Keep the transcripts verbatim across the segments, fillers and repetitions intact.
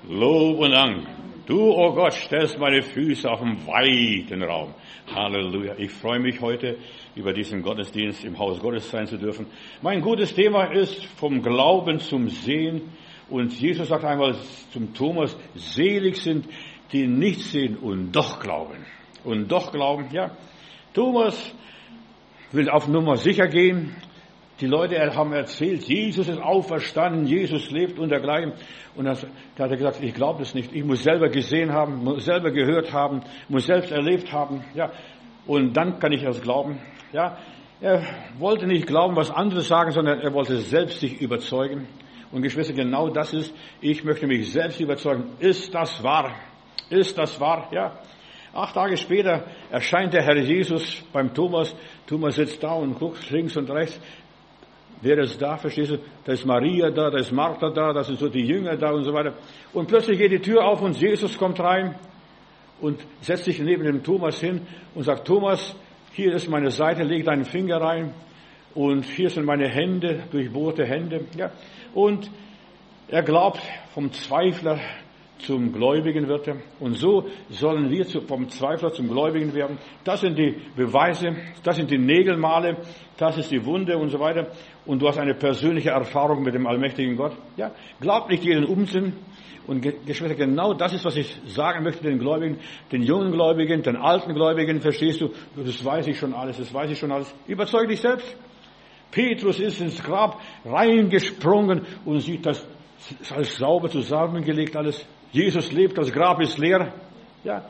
Lob und Dank. Du, oh Gott, stellst meine Füße auf einen weiten Raum. Halleluja. Ich freue mich heute, über diesen Gottesdienst im Haus Gottes sein zu dürfen. Mein gutes Thema ist vom Glauben zum Sehen. Und Jesus sagt einmal zum Thomas, selig sind, die nicht sehen und doch glauben. Und doch glauben, ja. Thomas will auf Nummer sicher gehen. Die Leute haben erzählt, Jesus ist auferstanden, Jesus lebt und dergleichen. Und das, da hat er gesagt, ich glaube das nicht. Ich muss selber gesehen haben, muss selber gehört haben, muss selbst erlebt haben. Ja. Und dann kann ich das glauben. Ja. Er wollte nicht glauben, was andere sagen, sondern er wollte selbst sich überzeugen. Und Geschwister, genau das ist, ich möchte mich selbst überzeugen. Ist das wahr? Ist das wahr? Ja. Acht Tage später erscheint der Herr Jesus beim Thomas. Thomas sitzt da und guckt links und rechts. Wer ist da, verstehst du? Da ist Maria da, da ist Martha da, da sind so die Jünger da und so weiter. Und plötzlich geht die Tür auf und Jesus kommt rein und setzt sich neben dem Thomas hin und sagt, Thomas, hier ist meine Seite, leg deinen Finger rein und hier sind meine Hände, durchbohrte Hände. Ja. Und er glaubt, vom Zweifler zum Gläubigen wird er. Und so sollen wir vom Zweifler zum Gläubigen werden. Das sind die Beweise, das sind die Nägelmale, das ist die Wunde und so weiter. Und du hast eine persönliche Erfahrung mit dem allmächtigen Gott. Ja, glaub nicht jeden Unsinn. Und Geschwister, genau das ist, was ich sagen möchte den Gläubigen, den jungen Gläubigen, den alten Gläubigen, verstehst du? Das weiß ich schon alles, das weiß ich schon alles. Überzeug dich selbst. Petrus ist ins Grab reingesprungen und sieht, das ist alles sauber zusammengelegt, alles. Jesus lebt, das Grab ist leer. Ja.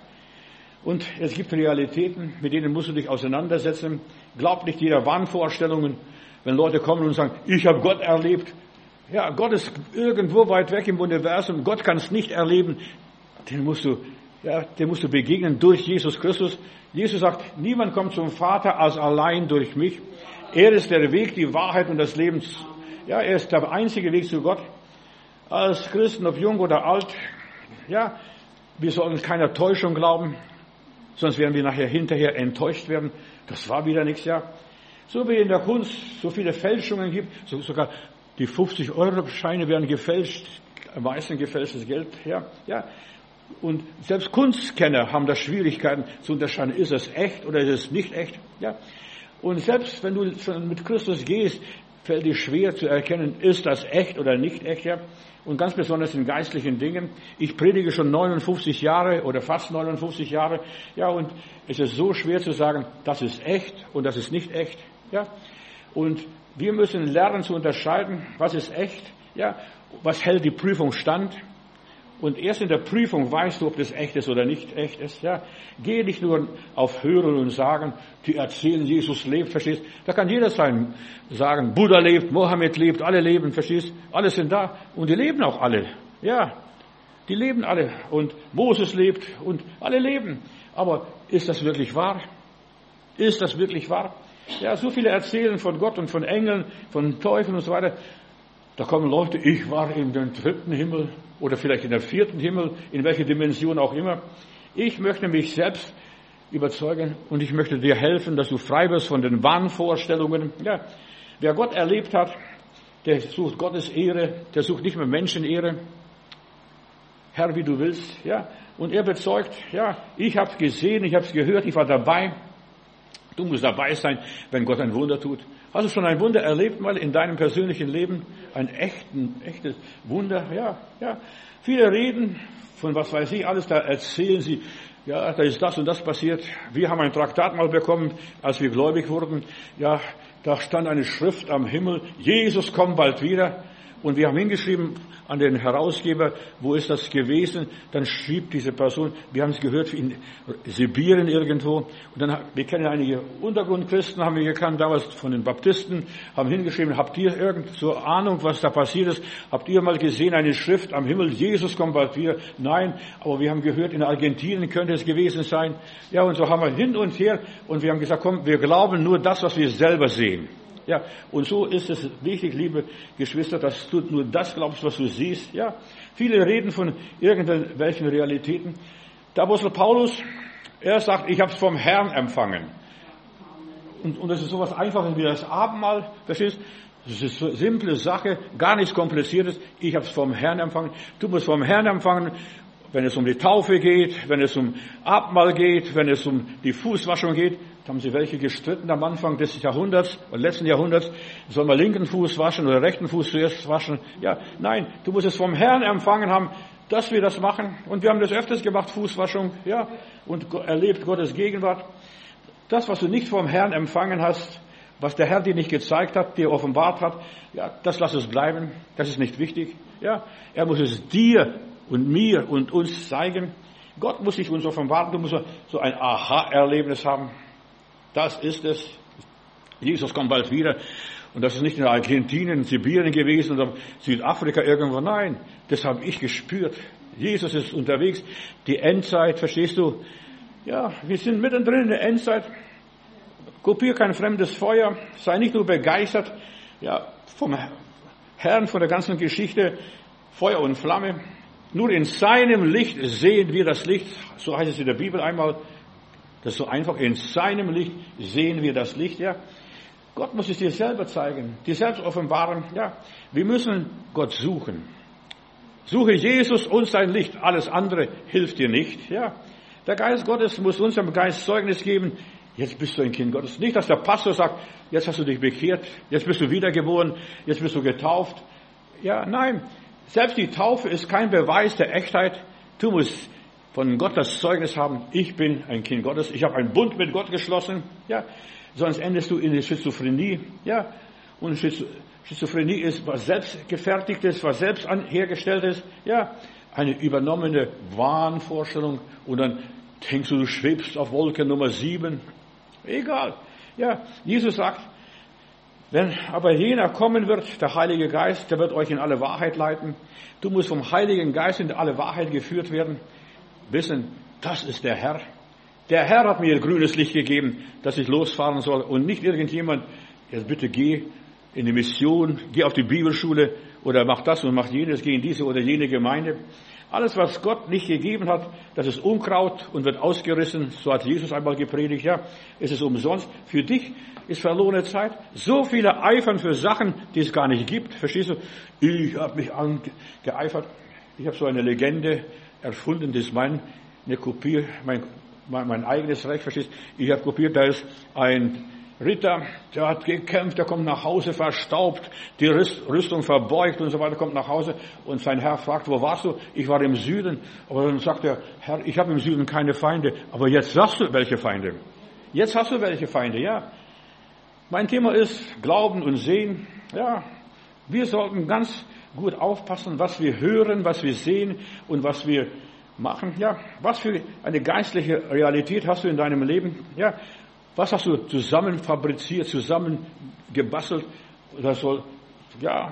Und es gibt Realitäten, mit denen musst du dich auseinandersetzen. Glaub nicht jeder Wahnvorstellungen, wenn Leute kommen und sagen, ich habe Gott erlebt. Ja, Gott ist irgendwo weit weg im Universum. Gott kann es nicht erleben. Den musst du, ja, den musst du begegnen durch Jesus Christus. Jesus sagt, niemand kommt zum Vater als allein durch mich. Er ist der Weg, die Wahrheit und das Leben. Ja, er ist der einzige Weg zu Gott. Als Christen, ob jung oder alt, ja, wir sollen keiner Täuschung glauben, sonst werden wir nachher hinterher enttäuscht werden. Das war wieder nichts, ja. So wie in der Kunst so viele Fälschungen gibt, so, sogar die fünfzig-Euro-Scheine werden gefälscht, am meisten gefälschtes Geld, ja, ja. Und selbst Kunstkenner haben da Schwierigkeiten zu unterscheiden, ist es echt oder ist es nicht echt, ja. Und selbst wenn du schon mit Christus gehst, fällt dir schwer zu erkennen, ist das echt oder nicht echt, ja. Und ganz besonders in geistlichen Dingen. Ich predige schon neunundfünfzig Jahre oder fast neunundfünfzig Jahre. Ja, und es ist so schwer zu sagen, das ist echt und das ist nicht echt. Ja, und wir müssen lernen zu unterscheiden, was ist echt, ja, was hält die Prüfung stand. Und erst in der Prüfung weißt du, ob das echt ist oder nicht echt ist. Ja, geh nicht nur auf Hören und Sagen, die erzählen, Jesus lebt, verstehst? Da kann jeder sein, sagen, Buddha lebt, Mohammed lebt, alle leben, verstehst? Alle sind da und die leben auch alle. Ja, die leben alle und Moses lebt und alle leben. Aber ist das wirklich wahr? Ist das wirklich wahr? Ja, so viele erzählen von Gott und von Engeln, von Teufeln und so weiter. Da kommen Leute, ich war in den dritten Himmel oder vielleicht in der vierten Himmel, in welcher Dimension auch immer. Ich möchte mich selbst überzeugen und ich möchte dir helfen, dass du frei wirst von den Wahnvorstellungen. Ja, wer Gott erlebt hat, der sucht Gottes Ehre, der sucht nicht mehr Menschenehre. Herr, wie du willst. Ja, und er bezeugt, ja, ich habe es gesehen, ich habe es gehört, ich war dabei. Du musst dabei sein, wenn Gott ein Wunder tut. Hast du schon ein Wunder erlebt mal in deinem persönlichen Leben? Ein echten, echtes Wunder? Ja, ja. Viele reden von was weiß ich alles, da erzählen sie, ja, da ist das und das passiert. Wir haben ein Traktat mal bekommen, als wir gläubig wurden. Ja, da stand eine Schrift am Himmel, Jesus kommt bald wieder. Und wir haben hingeschrieben an den Herausgeber, wo ist das gewesen? Dann schrieb diese Person, wir haben es gehört, in Sibirien irgendwo. Und dann, wir kennen einige Untergrundchristen, haben wir gekannt, damals von den Baptisten, haben hingeschrieben, habt ihr irgend so Ahnung, was da passiert ist? Habt ihr mal gesehen, eine Schrift am Himmel, Jesus kommt bald wieder? Nein, aber wir haben gehört, in Argentinien könnte es gewesen sein. Ja, und so haben wir hin und her und wir haben gesagt, komm, wir glauben nur das, was wir selber sehen. Ja, und so ist es wichtig, liebe Geschwister, dass du nur das glaubst, was du siehst. Ja, viele reden von irgendwelchen Realitäten. Der Apostel Paulus, er sagt, ich habe es vom Herrn empfangen. Und, und das ist sowas Einfaches wie das Abendmahl, verstehst? Das ist eine simple Sache, gar nichts Kompliziertes. Ich habe es vom Herrn empfangen. Du musst vom Herrn empfangen, wenn es um die Taufe geht, wenn es um Abendmahl geht, wenn es um die Fußwaschung geht. Da haben sie welche gestritten am Anfang des Jahrhunderts, oder letzten Jahrhunderts. Soll man linken Fuß waschen oder rechten Fuß zuerst waschen? Ja, nein, du musst es vom Herrn empfangen haben, dass wir das machen. Und wir haben das öfters gemacht, Fußwaschung, ja, und erlebt Gottes Gegenwart. Das, was du nicht vom Herrn empfangen hast, was der Herr dir nicht gezeigt hat, dir offenbart hat, ja, das lass es bleiben. Das ist nicht wichtig. Ja, er muss es dir und mir und uns zeigen. Gott muss sich uns offenbaren. Du musst so ein Aha-Erlebnis haben. Das ist es. Jesus kommt bald wieder. Und das ist nicht in Argentinien, Sibirien gewesen oder Südafrika irgendwo. Nein, das habe ich gespürt. Jesus ist unterwegs. Die Endzeit, verstehst du? Ja, wir sind mittendrin in der Endzeit. Kopier kein fremdes Feuer. Sei nicht nur begeistert, ja, vom Herrn, von der ganzen Geschichte. Feuer und Flamme. Nur in seinem Licht sehen wir das Licht. So heißt es in der Bibel einmal. Das ist so einfach. In seinem Licht sehen wir das Licht, ja. Gott muss es dir selber zeigen, dir selbst offenbaren, ja. Wir müssen Gott suchen. Suche Jesus und sein Licht. Alles andere hilft dir nicht, ja. Der Geist Gottes muss unserem Geist Zeugnis geben. Jetzt bist du ein Kind Gottes. Nicht, dass der Pastor sagt, jetzt hast du dich bekehrt, jetzt bist du wiedergeboren, jetzt bist du getauft. Ja, nein. Selbst die Taufe ist kein Beweis der Echtheit. Du musst von Gott das Zeugnis haben, ich bin ein Kind Gottes, ich habe einen Bund mit Gott geschlossen, ja, sonst endest du in der Schizophrenie, ja, und Schizophrenie ist was selbstgefertigtes, was selbst hergestelltes, ja, eine übernommene Wahnvorstellung und dann denkst du, du schwebst auf Wolke Nummer sieben, egal, ja, Jesus sagt, wenn aber jener kommen wird, der Heilige Geist, der wird euch in alle Wahrheit leiten, du musst vom Heiligen Geist in alle Wahrheit geführt werden, wissen, das ist der Herr. Der Herr hat mir grünes Licht gegeben, dass ich losfahren soll und nicht irgendjemand, jetzt bitte geh in die Mission, geh auf die Bibelschule oder mach das und mach jenes, geh in diese oder jene Gemeinde. Alles, was Gott nicht gegeben hat, das ist Unkraut und wird ausgerissen, so hat Jesus einmal gepredigt, ja, es ist umsonst. Für dich ist verlorene Zeit. So viele eifern für Sachen, die es gar nicht gibt, verstehst du? Ich habe mich angeeifert. Ich habe so eine Legende erfunden, das ist meine Kopie, mein, mein, mein eigenes Recht, verstehst du? Ich habe kopiert, da ist ein Ritter, der hat gekämpft, der kommt nach Hause verstaubt, die Rüstung verbeugt und so weiter, kommt nach Hause und sein Herr fragt, wo warst du? Ich war im Süden. Aber dann sagt er, Herr, ich habe im Süden keine Feinde. Aber jetzt sagst du, welche Feinde? Jetzt hast du welche Feinde, ja. Mein Thema ist Glauben und Sehen. Ja, wir sollten ganz gut aufpassen, was wir hören, was wir sehen und was wir machen. Ja, was für eine geistliche Realität hast du in deinem Leben? Ja, was hast du zusammen fabriziert, zusammen gebastelt? Das soll, ja,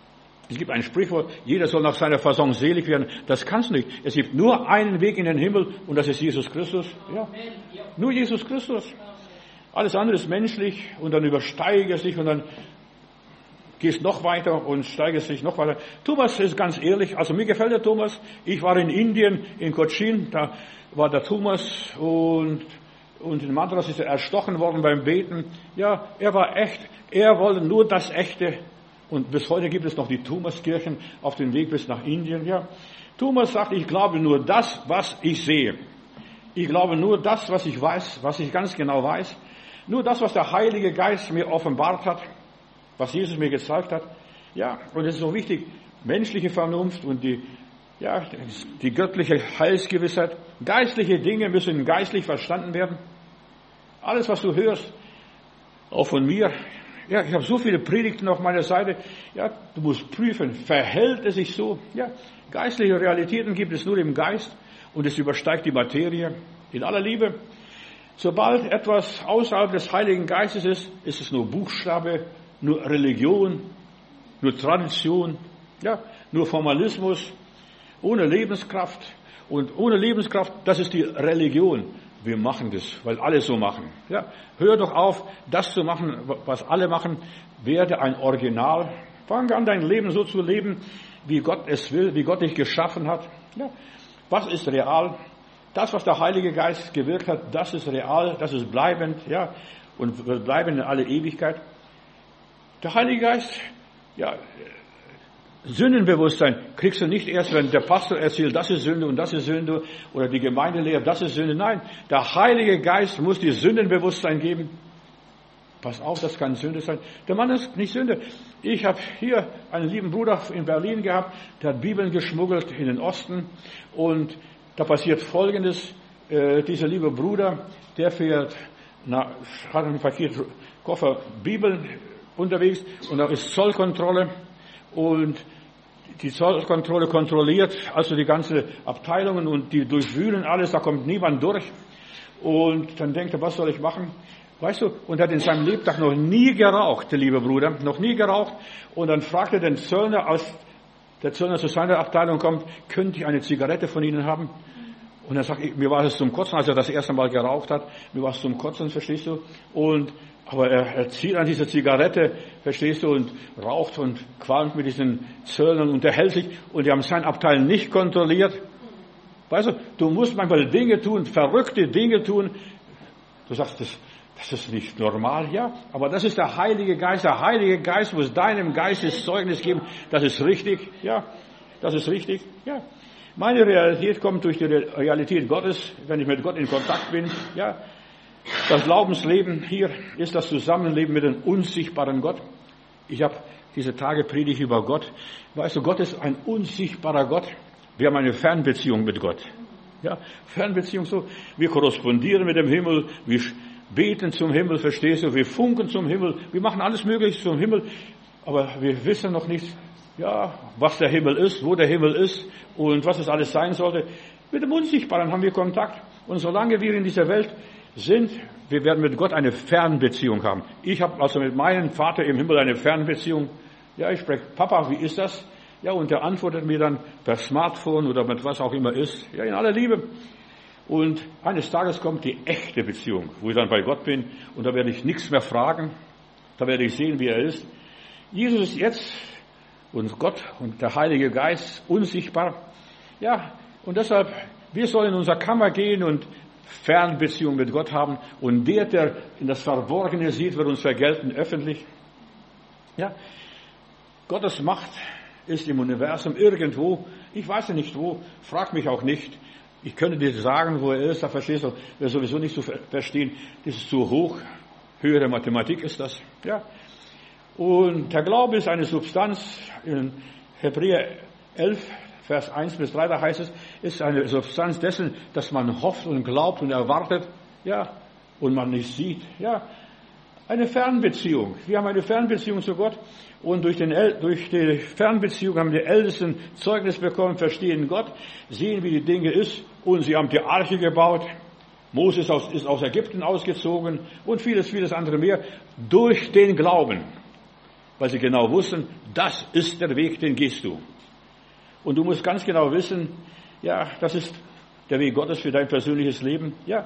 es gibt ein Sprichwort, jeder soll nach seiner Fasson selig werden. Das kannst du nicht. Es gibt nur einen Weg in den Himmel und das ist Jesus Christus. Ja, nur Jesus Christus. Alles andere ist menschlich und dann übersteigst dich und dann gehst noch weiter und steigerst dich noch weiter. Thomas ist ganz ehrlich, also mir gefällt der Thomas. Ich war in Indien, in Cochin, da war der Thomas und, und in Madras ist er erstochen worden beim Beten. Ja, er war echt, er wollte nur das Echte. Und bis heute gibt es noch die Thomaskirchen auf dem Weg bis nach Indien. Ja, Thomas sagt, ich glaube nur das, was ich sehe. Ich glaube nur das, was ich weiß, was ich ganz genau weiß. Nur das, was der Heilige Geist mir offenbart hat, was Jesus mir gezeigt hat. Ja, und es ist so wichtig, menschliche Vernunft und die, ja, die göttliche Heilsgewissheit. Geistliche Dinge müssen geistlich verstanden werden. Alles, was du hörst, auch von mir, ja, ich habe so viele Predigten auf meiner Seite. Ja, du musst prüfen, verhält es sich so? Ja, geistliche Realitäten gibt es nur im Geist und es übersteigt die Materie in aller Liebe. Sobald etwas außerhalb des Heiligen Geistes ist, ist es nur Buchstabe, nur Religion, nur Tradition, ja, nur Formalismus, ohne Lebenskraft. Und ohne Lebenskraft, das ist die Religion. Wir machen das, weil alle so machen. Ja, hör doch auf, das zu machen, was alle machen. Werde ein Original. Fang an, dein Leben so zu leben, wie Gott es will, wie Gott dich geschaffen hat. Ja, was ist real? Das, was der Heilige Geist gewirkt hat, das ist real, das ist bleibend, ja, und wird bleiben in alle Ewigkeit. Der Heilige Geist, ja, Sündenbewusstsein kriegst du nicht erst, wenn der Pastor erzählt, das ist Sünde und das ist Sünde, oder die Gemeinde lehrt, das ist Sünde. Nein, der Heilige Geist muss dir Sündenbewusstsein geben. Pass auf, das kann Sünde sein. Der Mann ist nicht Sünde. Ich habe hier einen lieben Bruder in Berlin gehabt, der hat Bibeln geschmuggelt in den Osten. Und da passiert Folgendes. Äh, dieser liebe Bruder, der fährt, na, hat einen Paketkoffer Bibeln unterwegs und da ist Zollkontrolle. Und die Zollkontrolle kontrolliert also die ganze Abteilungen und die durchwühlen alles, da kommt niemand durch. Und dann denkt er, was soll ich machen? Weißt du, und er hat in seinem Lebtag noch nie geraucht, der liebe Bruder, noch nie geraucht. Und dann fragt er den Zöllner, als der Zöllner zu seiner Abteilung kommt, könnte ich eine Zigarette von Ihnen haben? Und er sagt, mir war es zum Kotzen, als er das erste Mal geraucht hat, mir war es zum Kotzen, verstehst du? Und, aber er, er zieht an diese Zigarette, verstehst du, und raucht und qualmt mit diesen Zöllnern und unterhält sich. Und die haben sein Abteil nicht kontrolliert. Weißt du, du musst manchmal Dinge tun, verrückte Dinge tun. Du sagst, das, das ist nicht normal, ja. Aber das ist der Heilige Geist. Der Heilige Geist muss deinem Geist das Zeugnis geben. Das ist richtig, ja. Das ist richtig, ja. Meine Realität kommt durch die Realität Gottes, wenn ich mit Gott in Kontakt bin, ja. Das Glaubensleben hier ist das Zusammenleben mit dem unsichtbaren Gott. Ich habe diese Tage predigt über Gott. Weißt du, Gott ist ein unsichtbarer Gott. Wir haben eine Fernbeziehung mit Gott. Ja, Fernbeziehung so. Wir korrespondieren mit dem Himmel. Wir beten zum Himmel, verstehst du? Wir funken zum Himmel. Wir machen alles Mögliche zum Himmel. Aber wir wissen noch nicht, ja, was der Himmel ist, wo der Himmel ist und was es alles sein sollte. Mit dem Unsichtbaren haben wir Kontakt. Und solange wir in dieser Welt sind, wir werden mit Gott eine Fernbeziehung haben. Ich habe also mit meinem Vater im Himmel eine Fernbeziehung. Ja, ich spreche, Papa, wie ist das? Ja, und der antwortet mir dann per Smartphone oder mit was auch immer ist. Ja, in aller Liebe. Und eines Tages kommt die echte Beziehung, wo ich dann bei Gott bin und da werde ich nichts mehr fragen. Da werde ich sehen, wie er ist. Jesus ist jetzt und Gott und der Heilige Geist unsichtbar. Ja, und deshalb, wir sollen in unsere Kammer gehen und Fernbeziehung mit Gott haben. Und der, der in das Verborgene sieht, wird uns vergelten öffentlich. Ja, Gottes Macht ist im Universum irgendwo. Ich weiß ja nicht wo. Frag mich auch nicht. Ich könnte dir sagen, wo er ist. Da verstehst du, wir sowieso nicht zu verstehen. Das ist zu hoch. Höhere Mathematik ist das. Ja. Und der Glaube ist eine Substanz. In Hebräer elf, Vers eins bis drei, da heißt es, ist eine Substanz dessen, dass man hofft und glaubt und erwartet, ja, und man nicht sieht, ja. Eine Fernbeziehung. Wir haben eine Fernbeziehung zu Gott und durch, den, durch die Fernbeziehung haben die Ältesten Zeugnis bekommen, verstehen Gott, sehen, wie die Dinge ist und sie haben die Arche gebaut. Moses ist aus Ägypten ausgezogen und vieles, vieles andere mehr durch den Glauben, weil sie genau wussten, das ist der Weg, den gehst du. Und du musst ganz genau wissen, ja, das ist der Weg Gottes für dein persönliches Leben. Ja,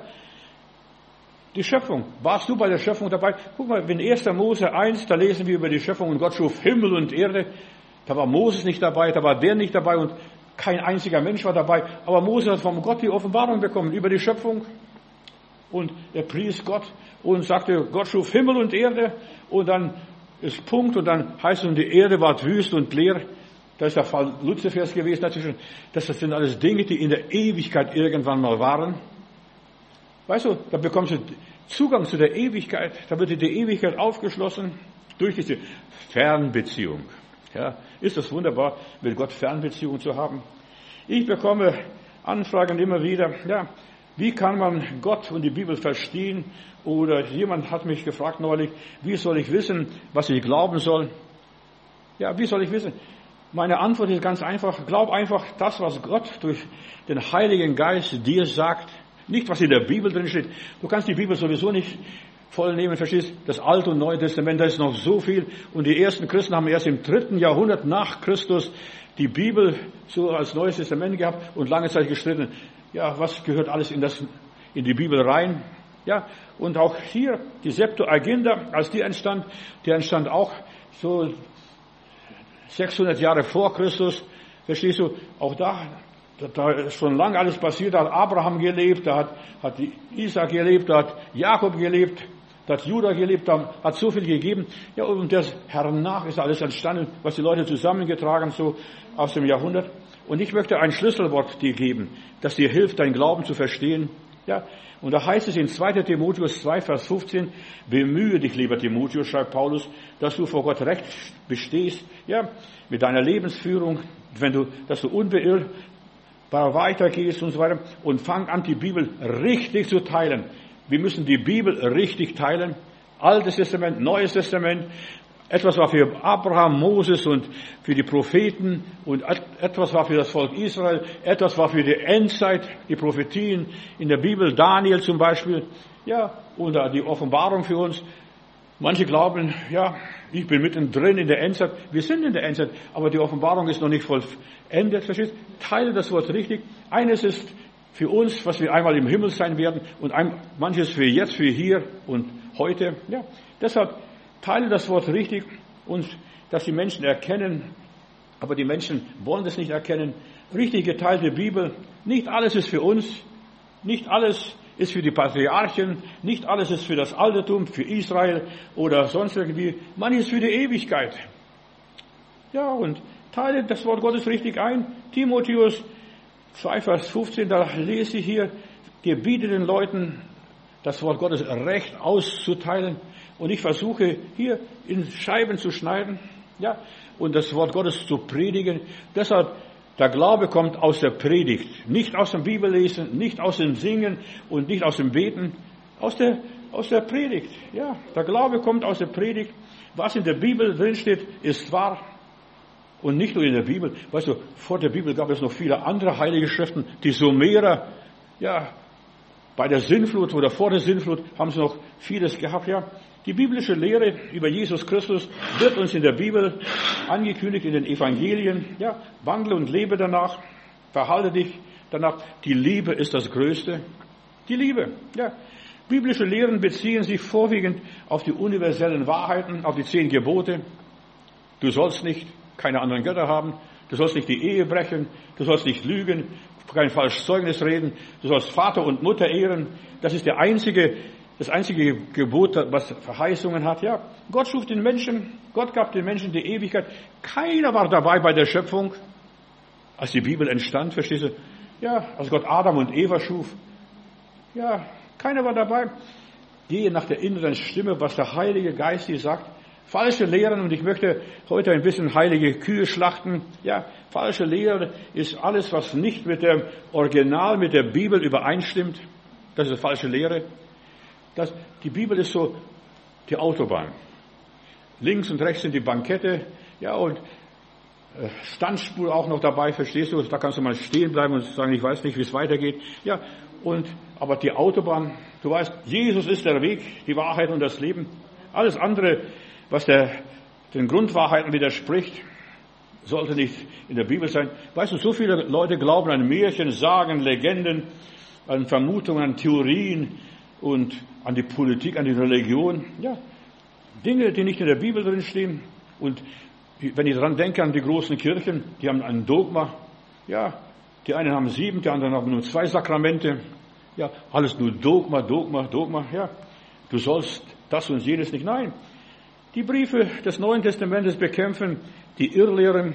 die Schöpfung. Warst du bei der Schöpfung dabei? Guck mal, in erster Mose eins, da lesen wir über die Schöpfung und Gott schuf Himmel und Erde. Da war Moses nicht dabei, da war der nicht dabei und kein einziger Mensch war dabei. Aber Mose hat von Gott die Offenbarung bekommen über die Schöpfung. Und er pries Gott und sagte, Gott schuf Himmel und Erde. Und dann ist Punkt und dann heißt es, und die Erde war wüst und leer. Da ist der Fall Luzifers gewesen dazwischen. Das sind alles Dinge, die in der Ewigkeit irgendwann mal waren. Weißt du, da bekommst du Zugang zu der Ewigkeit. Da wird dir die Ewigkeit aufgeschlossen durch diese Fernbeziehung. Ja, ist das wunderbar, mit Gott Fernbeziehung zu haben. Ich bekomme Anfragen immer wieder. Ja, wie kann man Gott und die Bibel verstehen? Oder jemand hat mich gefragt neulich, wie soll ich wissen, was ich glauben soll? Ja, wie soll ich wissen? Meine Antwort ist ganz einfach. Glaub einfach das, was Gott durch den Heiligen Geist dir sagt. Nicht, was in der Bibel drin steht. Du kannst die Bibel sowieso nicht voll nehmen, verstehst? Das Alte und Neue Testament, da ist noch so viel. Und die ersten Christen haben erst im dritten Jahrhundert nach Christus die Bibel so als Neues Testament gehabt und lange Zeit gestritten. Ja, was gehört alles in das, in die Bibel rein? Ja, und auch hier die Septuaginta, als die entstand, die entstand auch so sechshundert Jahre vor Christus, verstehst du, auch da, da, da ist schon lange alles passiert, da hat Abraham gelebt, da hat, hat Isaac gelebt, da hat Jakob gelebt, Da hat Judah gelebt, da hat so viel gegeben. Ja, und das hernach ist alles entstanden, was die Leute zusammengetragen, so aus dem Jahrhundert. Und ich möchte ein Schlüsselwort dir geben, das dir hilft, deinen Glauben zu verstehen. Ja, und da heißt es in zweiter Timotheus zwei, Vers fünfzehn, bemühe dich, lieber Timotheus, schreibt Paulus, dass du vor Gott recht bestehst, ja, mit deiner Lebensführung, wenn du, dass du unbeirrt weitergehst und so weiter, und fang an, die Bibel richtig zu teilen. Wir müssen die Bibel richtig teilen. Altes Testament, Neues Testament. Etwas war für Abraham, Moses und für die Propheten und etwas war für das Volk Israel. Etwas war für die Endzeit, die Prophetien in der Bibel, Daniel zum Beispiel. Ja, und die Offenbarung für uns. Manche glauben, ja, ich bin mittendrin in der Endzeit. Wir sind in der Endzeit, aber die Offenbarung ist noch nicht vollendet. Verstehst? Teile das Wort richtig. Eines ist für uns, was wir einmal im Himmel sein werden, und ein, manches für jetzt, für hier und heute. Ja, deshalb teile das Wort richtig, und dass die Menschen erkennen, aber die Menschen wollen das nicht erkennen. Richtig geteilte Bibel. Nicht alles ist für uns. Nicht alles ist für die Patriarchen. Nicht alles ist für das Altertum, für Israel oder sonst irgendwie. Manches für die Ewigkeit. Ja, und teile das Wort Gottes richtig ein. Timotheus zwei, Vers fünfzehn, da lese ich hier, gebiete den Leuten, das Wort Gottes recht auszuteilen. Und ich versuche hier in Scheiben zu schneiden, ja, und das Wort Gottes zu predigen. Deshalb, der Glaube kommt aus der Predigt. Nicht aus dem Bibellesen, nicht aus dem Singen und nicht aus dem Beten. Aus der, aus der Predigt, ja. Der Glaube kommt aus der Predigt. Was in der Bibel drinsteht, ist wahr. Und nicht nur in der Bibel. Weißt du, vor der Bibel gab es noch viele andere heilige Schriften. Die Sumerer, ja, bei der Sintflut oder vor der Sintflut haben sie noch vieles gehabt, ja. Die biblische Lehre über Jesus Christus wird uns in der Bibel angekündigt, in den Evangelien. Ja, wandle und lebe danach, verhalte dich danach. Die Liebe ist das Größte. Die Liebe, ja. Biblische Lehren beziehen sich vorwiegend auf die universellen Wahrheiten, auf die zehn Gebote. Du sollst nicht keine anderen Götter haben. Du sollst nicht die Ehe brechen. Du sollst nicht lügen, kein falsches Zeugnis reden. Du sollst Vater und Mutter ehren. Das ist der einzige Das einzige Gebot, was Verheißungen hat, ja, Gott schuf den Menschen, Gott gab den Menschen die Ewigkeit. Keiner war dabei bei der Schöpfung, als die Bibel entstand, verstehst du? Ja, als Gott Adam und Eva schuf. Ja, keiner war dabei. Gehe nach der inneren Stimme, was der Heilige Geist hier sagt. Falsche Lehren, und ich möchte heute ein bisschen heilige Kühe schlachten. Ja, falsche Lehre ist alles, was nicht mit dem Original, mit der Bibel übereinstimmt. Das ist falsche Lehre. Das, die Bibel ist so die Autobahn. Links und rechts sind die Bankette, ja, und äh, Standspur auch noch dabei, verstehst du? Da kannst du mal stehen bleiben und sagen, ich weiß nicht, wie es weitergeht. Ja, und, aber die Autobahn, du weißt, Jesus ist der Weg, die Wahrheit und das Leben. Alles andere, was der, den Grundwahrheiten widerspricht, sollte nicht in der Bibel sein. Weißt du, so viele Leute glauben an Märchen, Sagen, Legenden, an Vermutungen, an Theorien und an die Politik, an die Religion. Ja, Dinge, die nicht in der Bibel drin stehen. Und wenn ich daran denke, an die großen Kirchen, die haben ein Dogma. Ja, die einen haben sieben, die anderen haben nur zwei Sakramente. Ja, alles nur Dogma, Dogma, Dogma. Ja, du sollst das und jenes nicht. Nein, die Briefe des Neuen Testamentes bekämpfen die Irrlehren,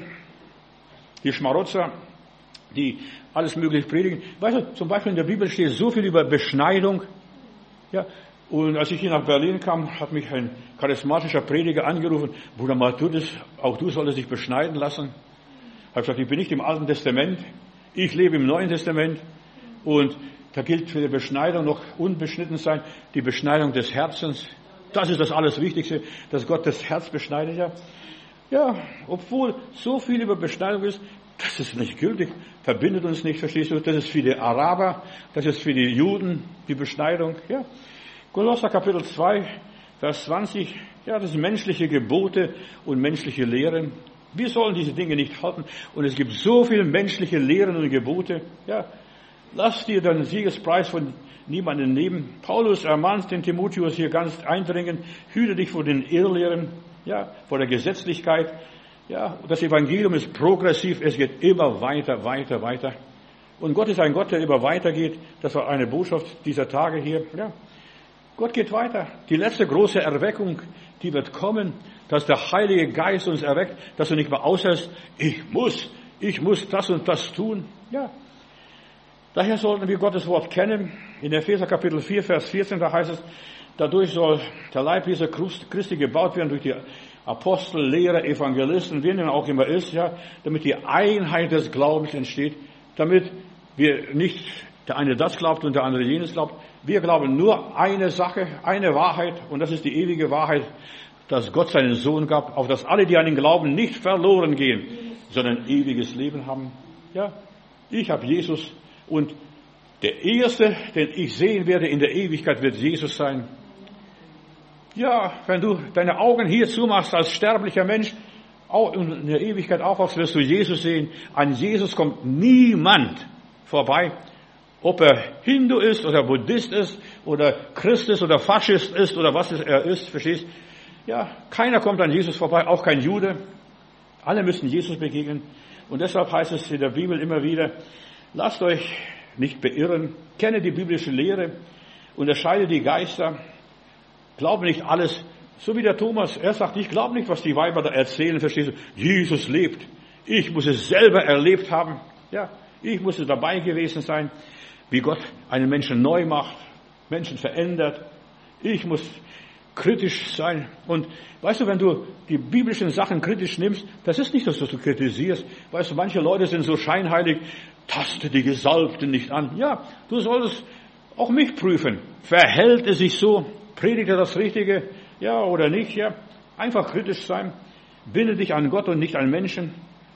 die Schmarotzer, die alles Mögliche predigen. Weißt du, zum Beispiel in der Bibel steht so viel über Beschneidung. Ja, und als ich hier nach Berlin kam, hat mich ein charismatischer Prediger angerufen, Bruder Matthäus, auch du solltest dich beschneiden lassen. Ich habe gesagt, ich bin nicht im Alten Testament, ich lebe im Neuen Testament, und da gilt für die Beschneidung noch unbeschnitten sein, die Beschneidung des Herzens. Das ist das alles Wichtigste, dass Gott das Herz beschneidet. Ja, ja, obwohl so viel über Beschneidung ist, das ist nicht gültig, verbindet uns nicht, verstehst du? Das ist für die Araber, das ist für die Juden, die Beschneidung. Ja. Kolosser Kapitel zwei, Vers zwanzig, ja, das sind menschliche Gebote und menschliche Lehren. Wir sollen diese Dinge nicht halten. Und es gibt so viele menschliche Lehren und Gebote. Ja, lass dir den Siegespreis von niemandem nehmen. Paulus ermahnt den Timotheus hier ganz eindringend, hüte dich vor den Irrlehren, ja, vor der Gesetzlichkeit. Ja, das Evangelium ist progressiv, es geht immer weiter, weiter, weiter. Und Gott ist ein Gott, der immer weitergeht. Das war eine Botschaft dieser Tage hier. Ja. Gott geht weiter. Die letzte große Erweckung, die wird kommen, dass der Heilige Geist uns erweckt, dass du nicht mehr aushältst, ich muss, ich muss das und das tun. Ja. Daher sollten wir Gottes Wort kennen. In Epheser Kapitel vier, Vers vierzehn, da heißt es, dadurch soll der Leib Jesu Christi gebaut werden durch die Apostel, Lehrer, Evangelisten, wen denn auch immer ist, ja, damit die Einheit des Glaubens entsteht, damit wir nicht der eine das glaubt und der andere jenes glaubt. Wir glauben nur eine Sache, eine Wahrheit, und das ist die ewige Wahrheit, dass Gott seinen Sohn gab, auf dass alle, die an ihn glauben, nicht verloren gehen, sondern ewiges Leben haben. Ja, ich habe Jesus, und der Erste, den ich sehen werde in der Ewigkeit, wird Jesus sein. Ja, wenn du deine Augen hier zumachst als sterblicher Mensch, auch in der Ewigkeit aufwachst, wirst du Jesus sehen. An Jesus kommt niemand vorbei. Ob er Hindu ist oder Buddhist ist oder Christ ist oder Faschist ist oder was er ist, verstehst? Ja, keiner kommt an Jesus vorbei, auch kein Jude. Alle müssen Jesus begegnen. Und deshalb heißt es in der Bibel immer wieder, lasst euch nicht beirren, kenne die biblische Lehre, unterscheide die Geister, glaube nicht alles, so wie der Thomas, er sagt, ich glaube nicht, was die Weiber da erzählen, verstehst du? Jesus lebt. Ich muss es selber erlebt haben. Ja, ich muss es dabei gewesen sein, wie Gott einen Menschen neu macht, Menschen verändert. Ich muss kritisch sein. Und weißt du, wenn du die biblischen Sachen kritisch nimmst, das ist nicht das, was du kritisierst. Weißt du, manche Leute sind so scheinheilig, taste die Gesalbten nicht an. Ja, du solltest auch mich prüfen. Verhält es sich so? Predigt er das Richtige? Ja oder nicht? Ja, einfach kritisch sein. Binde dich an Gott und nicht an Menschen.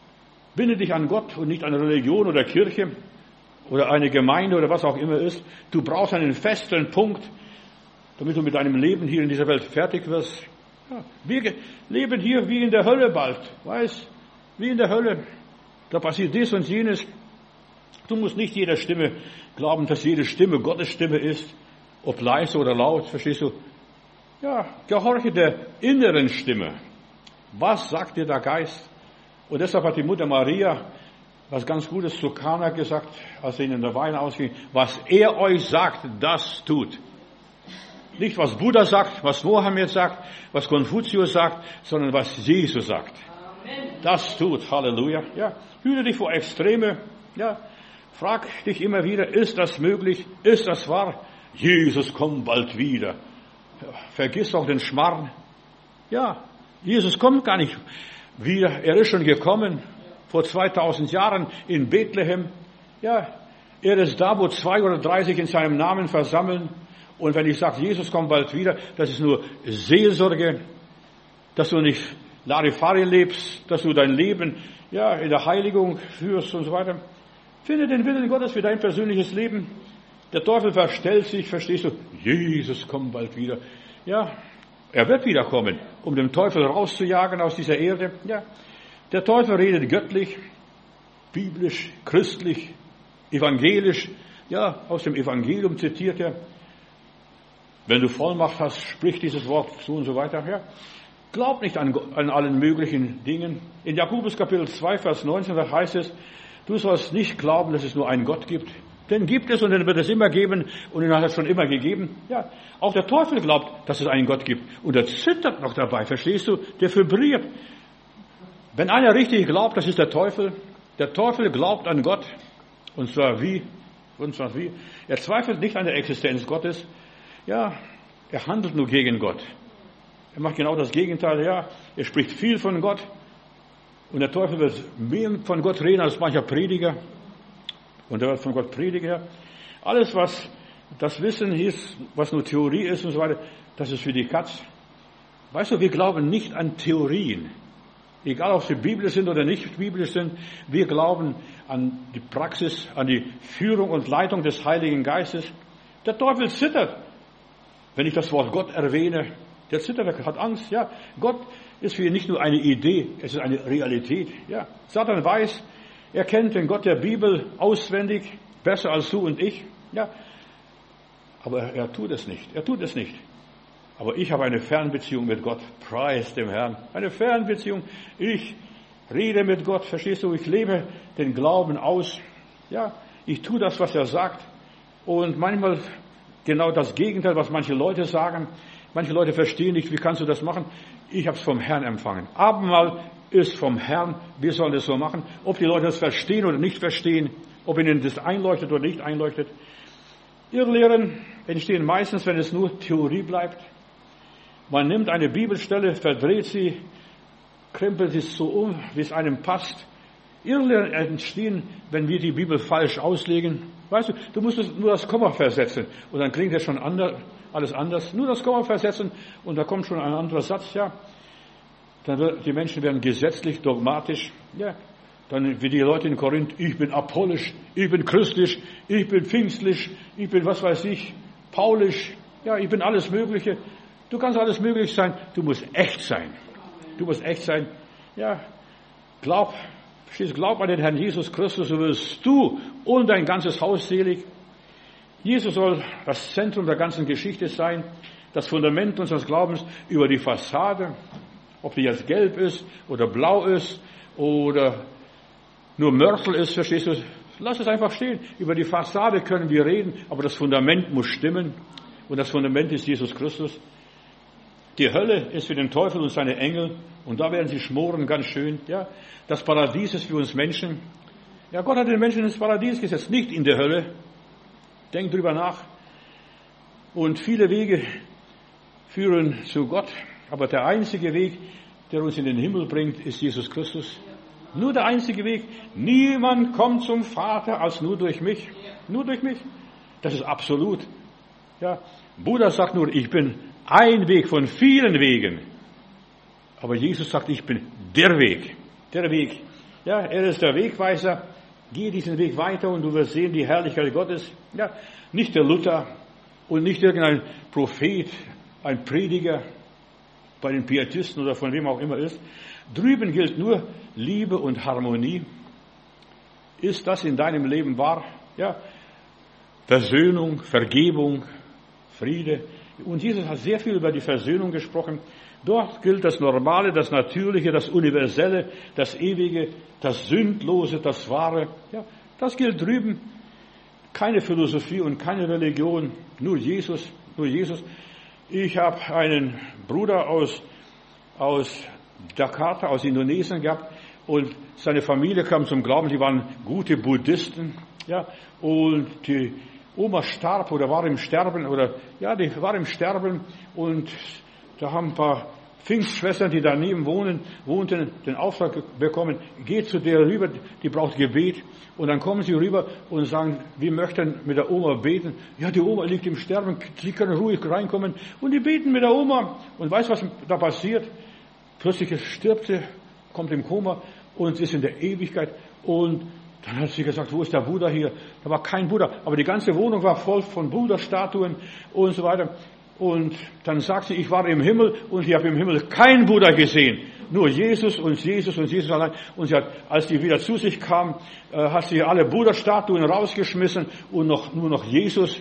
Binde dich an Gott und nicht an Religion oder Kirche oder eine Gemeinde oder was auch immer ist. Du brauchst einen festen Punkt, damit du mit deinem Leben hier in dieser Welt fertig wirst. Ja, wir leben hier wie in der Hölle bald, weißt, wie in der Hölle. Da passiert dies und jenes. Du musst nicht jeder Stimme glauben, dass jede Stimme Gottes Stimme ist, ob leise oder laut, verstehst du? Ja, gehorche der inneren Stimme. Was sagt dir der Geist? Und deshalb hat die Mutter Maria was ganz Gutes zu Kana gesagt, als ihnen der Wein ausging. Was er euch sagt, das tut. Nicht, was Buddha sagt, was Mohammed sagt, was Konfuzius sagt, sondern was Jesus sagt. Amen. Das tut. Halleluja. Ja, hüte dich vor Extreme. Ja, frag dich immer wieder, ist das möglich? Ist das wahr? Jesus kommt bald wieder. Ja, vergiss auch den Schmarrn. Ja, Jesus kommt gar nicht wieder. Er ist schon gekommen. Vor zweitausend Jahren in Bethlehem. Ja, er ist da, wo zwei oder drei sich in seinem Namen versammeln. Und wenn ich sage, Jesus kommt bald wieder, das ist nur Seelsorge, dass du nicht Larifari lebst, dass du dein Leben ja in der Heiligung führst und so weiter. Finde den Willen Gottes für dein persönliches Leben. Der Teufel verstellt sich, verstehst du? Jesus kommt bald wieder. Ja, er wird wiederkommen, um den Teufel rauszujagen aus dieser Erde. Ja, der Teufel redet göttlich, biblisch, christlich, evangelisch. Ja, aus dem Evangelium zitiert er. Wenn du Vollmacht hast, sprich dieses Wort so und so weiter. Ja. Glaub nicht an, an allen möglichen Dingen. In Jakobus Kapitel zwei, Vers neunzehn, da heißt es, du sollst nicht glauben, dass es nur einen Gott gibt. Den gibt es und den wird es immer geben und den hat es schon immer gegeben. Ja, auch der Teufel glaubt, dass es einen Gott gibt. Und er zittert noch dabei, verstehst du? Der vibriert. Wenn einer richtig glaubt, das ist der Teufel. Der Teufel glaubt an Gott. Und zwar wie? Und zwar wie? Er zweifelt nicht an der Existenz Gottes. Ja, er handelt nur gegen Gott. Er macht genau das Gegenteil. Ja, er spricht viel von Gott. Und der Teufel wird mehr von Gott reden als mancher Prediger. Und er wird von Gott predigen. Ja. Alles, was das Wissen ist, was nur Theorie ist und so weiter, das ist für die Katz. Weißt du, wir glauben nicht an Theorien. Egal, ob sie biblisch sind oder nicht biblisch sind, wir glauben an die Praxis, an die Führung und Leitung des Heiligen Geistes. Der Teufel zittert, wenn ich das Wort Gott erwähne. Der zittert, der hat Angst. Ja, Gott ist für ihn nicht nur eine Idee, es ist eine Realität. Ja, Satan weiß, er kennt den Gott der Bibel auswendig, besser als du und ich. Ja, aber er, er tut es nicht. Er tut es nicht. Aber ich habe eine Fernbeziehung mit Gott. Preis dem Herrn. Eine Fernbeziehung. Ich rede mit Gott. Verstehst du? Ich lebe den Glauben aus. Ja, ich tue das, was er sagt. Und manchmal genau das Gegenteil, was manche Leute sagen. Manche Leute verstehen nicht, wie kannst du das machen? Ich habe es vom Herrn empfangen. Abendmahl ist vom Herrn, wir sollen es so machen. Ob die Leute das verstehen oder nicht verstehen, ob ihnen das einleuchtet oder nicht einleuchtet. Irrlehren entstehen meistens, wenn es nur Theorie bleibt. Man nimmt eine Bibelstelle, verdreht sie, krempelt sie so um, wie es einem passt. Irrlehren entstehen, wenn wir die Bibel falsch auslegen. Weißt du, du musst nur das Komma versetzen und dann klingt das schon anders, alles anders. Nur das Komma versetzen und da kommt schon ein anderer Satz, ja. Dann wird, die Menschen werden gesetzlich, dogmatisch, ja. Dann wie die Leute in Korinth, ich bin apollisch, ich bin christlich, ich bin pfingstlich, ich bin was weiß ich, paulisch, ja, ich bin alles Mögliche. Du kannst alles möglich sein, du musst echt sein. Du musst echt sein, ja. Glaub, verstehst, glaub an den Herrn Jesus Christus, so wirst du und dein ganzes Haus selig. Jesus soll das Zentrum der ganzen Geschichte sein, das Fundament unseres Glaubens über die Fassade, ob die jetzt gelb ist oder blau ist oder nur Mörtel ist, verstehst du? Lass es einfach stehen. Über die Fassade können wir reden, aber das Fundament muss stimmen und das Fundament ist Jesus Christus. Die Hölle ist für den Teufel und seine Engel und da werden sie schmoren ganz schön. Ja, das Paradies ist für uns Menschen. Ja, Gott hat den Menschen ins Paradies gesetzt, nicht in der Hölle. Denk drüber nach. Und viele Wege führen zu Gott, aber der einzige Weg, der uns in den Himmel bringt, ist Jesus Christus. Nur der einzige Weg. Niemand kommt zum Vater als nur durch mich. Nur durch mich. Das ist absolut. Ja, Buddha sagt nur, ich bin ein Weg von vielen Wegen. Aber Jesus sagt, ich bin der Weg. Der Weg. Ja, er ist der Wegweiser. Geh diesen Weg weiter und du wirst sehen die Herrlichkeit Gottes. Ja, nicht der Luther und nicht irgendein Prophet, ein Prediger bei den Pietisten oder von wem auch immer ist. Drüben gilt nur Liebe und Harmonie. Ist das in deinem Leben wahr? Ja, Versöhnung, Vergebung, Friede. Und Jesus hat sehr viel über die Versöhnung gesprochen. Dort gilt das Normale, das Natürliche, das Universelle, das Ewige, das Sündlose, das Wahre. Ja, das gilt drüben. Keine Philosophie und keine Religion, nur Jesus, nur Jesus. Ich habe einen Bruder aus, aus Jakarta, aus Indonesien gehabt und seine Familie kam zum Glauben, die waren gute Buddhisten. Ja, und die Oma starb oder war im Sterben oder ja, die war im Sterben und da haben ein paar Pfingstschwestern, die daneben wohnen, wohnten, den Auftrag bekommen, geht zu der rüber, die braucht Gebet. Und dann kommen sie rüber und sagen, wir möchten mit der Oma beten. Ja, die Oma liegt im Sterben, sie können ruhig reinkommen. Und die beten mit der Oma. Und weißt du, was da passiert? Plötzlich stirbt sie, kommt im Koma und ist in der Ewigkeit. Und dann hat sie gesagt, wo ist der Buddha hier? Da war kein Buddha, aber die ganze Wohnung war voll von Buddha-Statuen und so weiter. Und dann sagt sie, ich war im Himmel und ich habe im Himmel keinen Buddha gesehen. Nur Jesus und Jesus und Jesus allein. Und sie hat, als sie wieder zu sich kam, äh, hat sie alle Buddha-Statuen rausgeschmissen und noch, nur noch Jesus.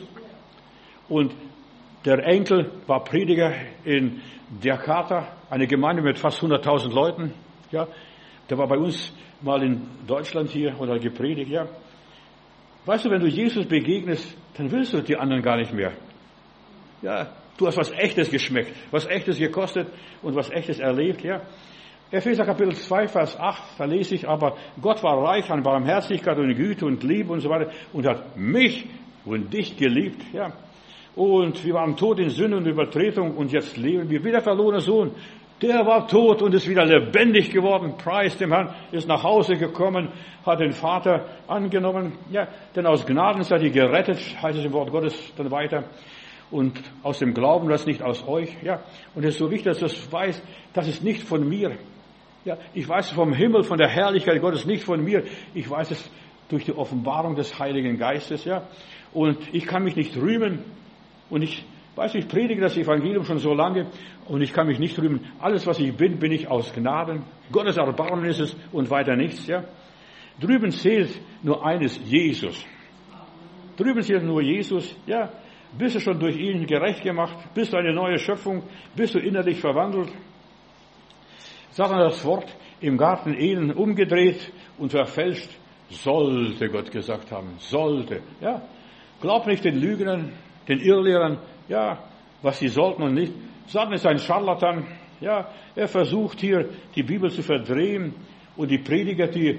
Und der Enkel war Prediger in Jakarta, eine Gemeinde mit fast hunderttausend Leuten. Ja, der war bei uns mal in Deutschland hier oder gepredigt. Ja, weißt du, wenn du Jesus begegnest, dann willst du die anderen gar nicht mehr. Ja, du hast was Echtes geschmeckt, was Echtes gekostet und was Echtes erlebt, ja. Epheser Kapitel zwei, Vers acht, da lese ich, aber Gott war reich an Barmherzigkeit und Güte und Liebe und so weiter und hat mich und dich geliebt, ja. Und wir waren tot in Sünde und Übertretung und jetzt leben wir wie der verlorene Sohn. Der war tot und ist wieder lebendig geworden, preis dem Herrn, ist nach Hause gekommen, hat den Vater angenommen, ja. Denn aus Gnaden seid ihr gerettet, heißt es im Wort Gottes dann weiter. Und aus dem Glauben, das nicht aus euch, ja. Und es ist so wichtig, dass du das weißt, das ist nicht von mir. Ja, ich weiß es vom Himmel, von der Herrlichkeit Gottes, nicht von mir. Ich weiß es durch die Offenbarung des Heiligen Geistes, ja. Und ich kann mich nicht rühmen. Und ich weiß, ich predige das Evangelium schon so lange. Und ich kann mich nicht rühmen. Alles, was ich bin, bin ich aus Gnaden. Gottes Erbarmen ist es und weiter nichts, ja. Drüben zählt nur eines, Jesus. Drüben zählt nur Jesus, ja. Bist du schon durch ihn gerecht gemacht? Bist du eine neue Schöpfung? Bist du innerlich verwandelt? Satan hat das Wort im Garten Eden umgedreht und verfälscht. Sollte Gott gesagt haben. Sollte. Ja. Glaub nicht den Lügnern. den Irrlehrern, ja, was sie sollten und nicht. Satan ist ein Scharlatan, ja, er versucht hier die Bibel zu verdrehen und die Prediger, die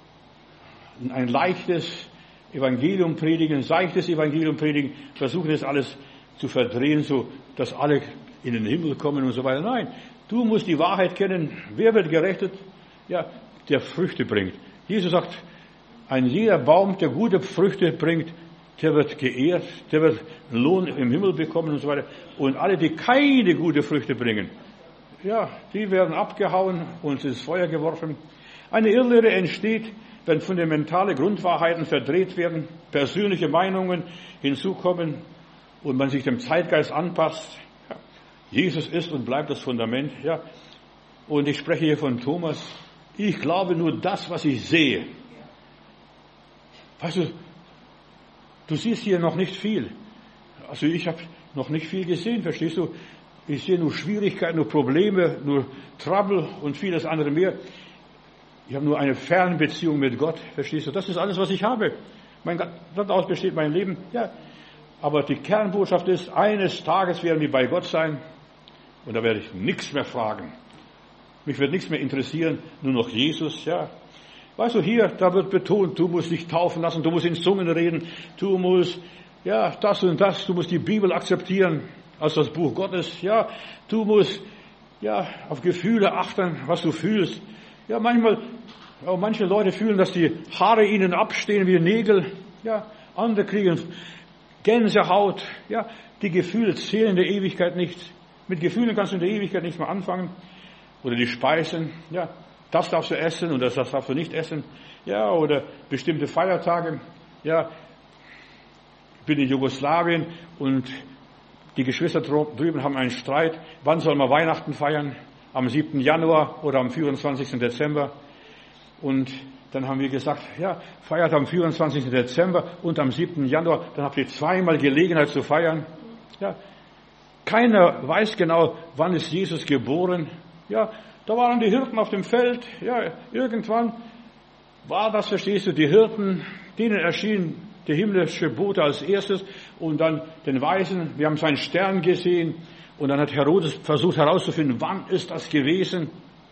ein leichtes Evangelium predigen, ein seichtes Evangelium predigen, versuchen das alles zu verdrehen, so dass alle in den Himmel kommen und so weiter. Nein, du musst die Wahrheit kennen. Wer wird gerettet? Ja, der Früchte bringt. Jesus sagt, ein jeder Baum, der gute Früchte bringt, der wird geehrt, der wird Lohn im Himmel bekommen und so weiter. Und alle, die keine gute Früchte bringen, ja, die werden abgehauen und ins Feuer geworfen. Eine Irrlehre entsteht, wenn fundamentale Grundwahrheiten verdreht werden, persönliche Meinungen hinzukommen und man sich dem Zeitgeist anpasst. Ja, Jesus ist und bleibt das Fundament. Ja. Und ich spreche hier von Thomas. Ich glaube nur das, was ich sehe. Weißt du, du siehst hier noch nicht viel. Also ich habe noch nicht viel gesehen, verstehst du? Ich sehe nur Schwierigkeiten, nur Probleme, nur Trouble und vieles andere mehr. Ich habe nur eine Fernbeziehung mit Gott, verstehst du? Das ist alles, was ich habe. Mein Gott, daraus besteht mein Leben. Ja. Aber die Kernbotschaft ist, eines Tages werden wir bei Gott sein und da werde ich nichts mehr fragen. Mich wird nichts mehr interessieren, nur noch Jesus, ja. Weißt du, hier, da wird betont, du musst dich taufen lassen, du musst in Zungen reden, du musst, ja, das und das, du musst die Bibel akzeptieren als das Buch Gottes, ja. Du musst, ja, auf Gefühle achten, was du fühlst. Ja, manchmal, ja, manche Leute fühlen, dass die Haare ihnen abstehen wie Nägel, ja. Andere kriegen Gänsehaut, ja. Die Gefühle zählen in der Ewigkeit nichts. Mit Gefühlen kannst du in der Ewigkeit nichts mehr anfangen. Oder die Speisen, ja, das darfst du essen und das darfst du nicht essen, ja, oder bestimmte Feiertage, ja. Ich bin in Jugoslawien und die Geschwister drüben haben einen Streit, wann soll man Weihnachten feiern? Am siebten Januar oder am vierundzwanzigsten Dezember? Und dann haben wir gesagt, ja, feiert am vierundzwanzigsten Dezember und am siebten Januar, dann habt ihr zweimal Gelegenheit zu feiern. Ja, keiner weiß genau, wann ist Jesus geboren. Ja, da waren die Hirten auf dem Feld. Ja, irgendwann war das, verstehst du, die Hirten, denen erschien der himmlische Bote als erstes und dann den Weisen. Wir haben seinen Stern gesehen und dann hat Herodes versucht herauszufinden, wann ist das gewesen.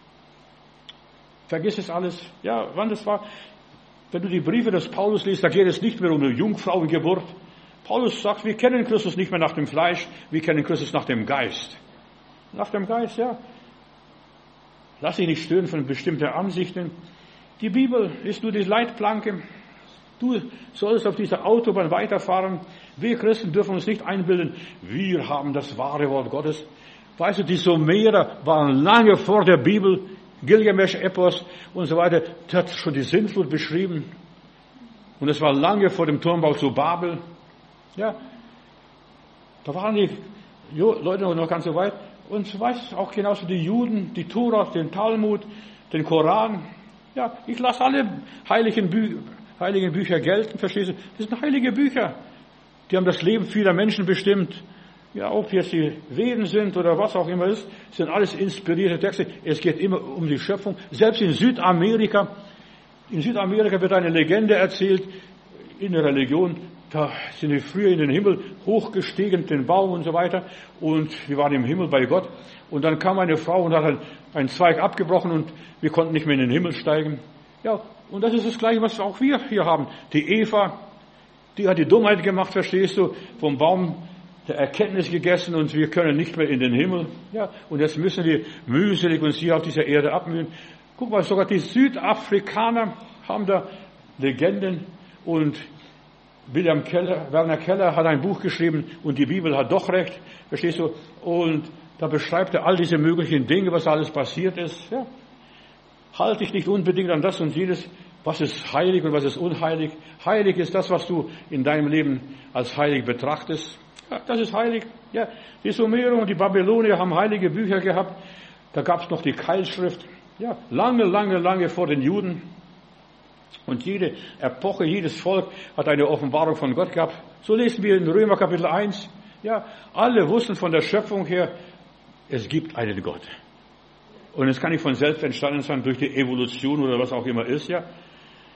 Vergiss es alles. Ja, wann das war. Wenn du die Briefe des Paulus liest, da geht es nicht mehr um eine Jungfrauengeburt. Paulus sagt, wir kennen Christus nicht mehr nach dem Fleisch, wir kennen Christus nach dem Geist. Nach dem Geist, ja. Lass dich nicht stören von bestimmten Ansichten. Die Bibel ist nur die Leitplanke. Du sollst auf dieser Autobahn weiterfahren. Wir Christen dürfen uns nicht einbilden, wir haben das wahre Wort Gottes. Weißt du, die Sumerer waren lange vor der Bibel, Gilgamesch, Epos und so weiter, der hat schon die Sintflut beschrieben. Und es war lange vor dem Turmbau zu Babel. Ja, da waren die Leute noch ganz so weit. Und du weißt auch genauso die Juden, die Tora, den Talmud, den Koran. Ja, ich lasse alle heiligen, Bü- heiligen Bücher gelten, verstehst du? Das sind heilige Bücher. Die haben das Leben vieler Menschen bestimmt. Ja, ob jetzt die Veden sind oder was auch immer ist, sind alles inspirierte Texte. Es geht immer um die Schöpfung. Selbst in Südamerika, in Südamerika wird eine Legende erzählt, in der Religion, da sind wir früher in den Himmel hochgestiegen, den Baum und so weiter. Und wir waren im Himmel bei Gott. Und dann kam eine Frau und hat einen Zweig abgebrochen und wir konnten nicht mehr in den Himmel steigen. Ja, und das ist das Gleiche, was auch wir hier haben. Die Eva, die hat die Dummheit gemacht, verstehst du, vom Baum der Erkenntnis gegessen und wir können nicht mehr in den Himmel. Ja, und jetzt müssen wir mühselig uns hier auf dieser Erde abmühen. Guck mal, sogar die Südafrikaner haben da Legenden und William Keller, Werner Keller hat ein Buch geschrieben und die Bibel hat doch recht, verstehst du? Und da beschreibt er all diese möglichen Dinge, was alles passiert ist. Ja. Halte dich nicht unbedingt an das und jenes, was ist heilig und was ist unheilig. Heilig ist das, was du in deinem Leben als heilig betrachtest. Ja, das ist heilig. Ja, die Sumerer und die Babylonier haben heilige Bücher gehabt. Da gab es noch die Keilschrift. Ja, lange, lange, lange vor den Juden. Und jede Epoche, jedes Volk hat eine Offenbarung von Gott gehabt. So lesen wir in Römer Kapitel eins. Ja, alle wussten von der Schöpfung her, es gibt einen Gott. Und es kann nicht von selbst entstanden sein durch die Evolution oder was auch immer ist, ja.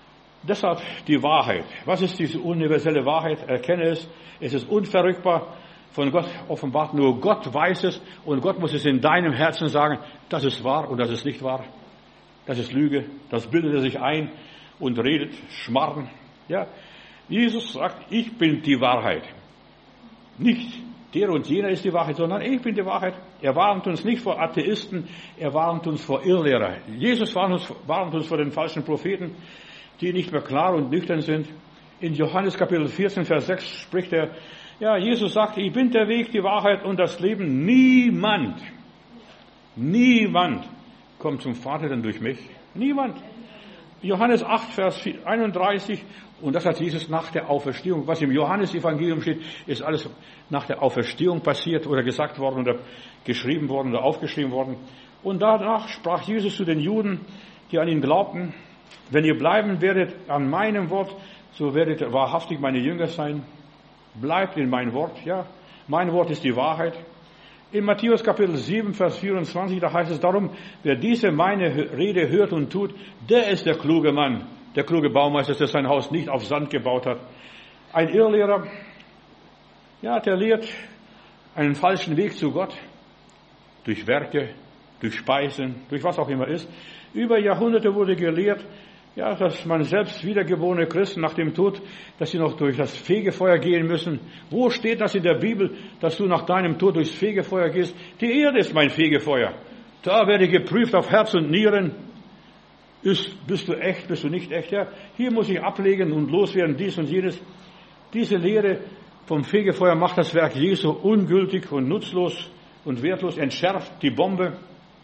Deshalb die Wahrheit. Was ist diese universelle Wahrheit? Erkenne es. Es ist unverrückbar, von Gott offenbart. Nur Gott weiß es und Gott muss es in deinem Herzen sagen, das ist wahr und das ist nicht wahr. Das ist Lüge. Das bildet er sich ein und redet Schmarrn. Ja, Jesus sagt, ich bin die Wahrheit. Nicht der und jener ist die Wahrheit, sondern ich bin die Wahrheit. Er warnt uns nicht vor Atheisten, er warnt uns vor Irrlehrer. Jesus warnt uns, warnt uns vor den falschen Propheten, die nicht mehr klar und nüchtern sind. In Johannes Kapitel vierzehn, Vers sechs spricht er, ja, Jesus sagt, ich bin der Weg, die Wahrheit und das Leben. Niemand, niemand kommt zum Vater denn durch mich. Niemand. Johannes acht, Vers einunddreißig, und das hat Jesus nach der Auferstehung, was im Johannesevangelium steht, ist alles nach der Auferstehung passiert oder gesagt worden oder geschrieben worden oder aufgeschrieben worden. Und danach sprach Jesus zu den Juden, die an ihn glaubten, wenn ihr bleiben werdet an meinem Wort, so werdet ihr wahrhaftig meine Jünger sein. Bleibt in mein Wort, ja. Mein Wort ist die Wahrheit. In Matthäus Kapitel sieben, Vers vierundzwanzig, da heißt es darum, wer diese meine Rede hört und tut, der ist der kluge Mann, der kluge Baumeister, der sein Haus nicht auf Sand gebaut hat. Ein Irrlehrer, ja, der lehrt einen falschen Weg zu Gott, durch Werke, durch Speisen, durch was auch immer ist. Über Jahrhunderte wurde gelehrt, ja, dass man selbst wiedergeborene Christen nach dem Tod, dass sie noch durch das Fegefeuer gehen müssen. Wo steht das in der Bibel, dass du nach deinem Tod durchs Fegefeuer gehst? Die Erde ist mein Fegefeuer. Da werde ich geprüft auf Herz und Nieren. Ist, bist du echt, bist du nicht echt? Ja, hier muss ich ablegen und loswerden, dies und jenes. Diese Lehre vom Fegefeuer macht das Werk Jesu ungültig und nutzlos und wertlos, entschärft die Bombe.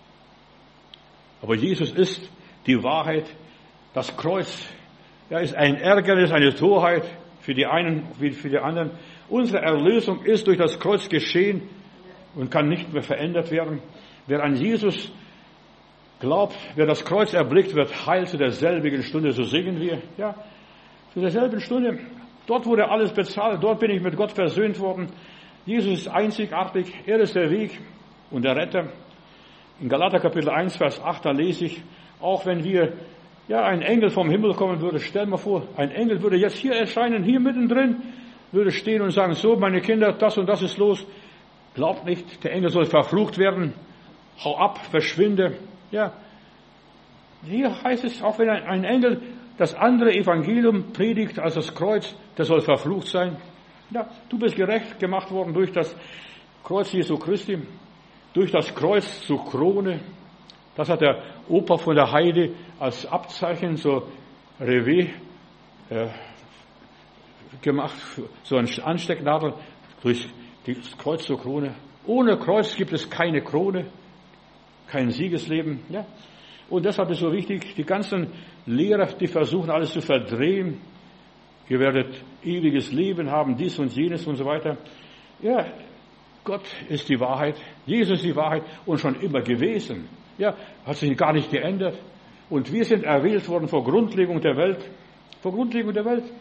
Aber Jesus ist die Wahrheit. Das Kreuz, ja, ist ein Ärgernis, eine Torheit für die einen wie für die anderen. Unsere Erlösung ist durch das Kreuz geschehen und kann nicht mehr verändert werden. Wer an Jesus glaubt, wer das Kreuz erblickt, wird heil zu derselbigen Stunde, so singen wir. Ja, zu derselben Stunde. Dort wurde alles bezahlt, dort bin ich mit Gott versöhnt worden. Jesus ist einzigartig, er ist der Weg und der Retter. In Galater Kapitel eins, Vers acht, da lese ich, auch wenn wir Ja, ein Engel vom Himmel kommen würde, stell mal vor, ein Engel würde jetzt hier erscheinen, hier mittendrin, würde stehen und sagen, so, meine Kinder, das und das ist los. Glaubt nicht, der Engel soll verflucht werden. Hau ab, verschwinde. Ja, hier heißt es, auch wenn ein Engel das andere Evangelium predigt als das Kreuz, der soll verflucht sein. Ja, du bist gerecht gemacht worden durch das Kreuz Jesu Christi, durch das Kreuz zur Krone. Das hat der Opa von der Heide als Abzeichen, so Revé, äh, gemacht, so ein Anstecknadel durch das Kreuz zur Krone. Ohne Kreuz gibt es keine Krone, kein Siegesleben. Ja? Und deshalb ist so wichtig, die ganzen Lehrer, die versuchen alles zu verdrehen. Ihr werdet ewiges Leben haben, dies und jenes und so weiter. Ja, Gott ist die Wahrheit, Jesus ist die Wahrheit und schon immer gewesen. Ja, hat sich gar nicht geändert. Und wir sind erwählt worden vor Grundlegung der Welt. Vor Grundlegung der Welt.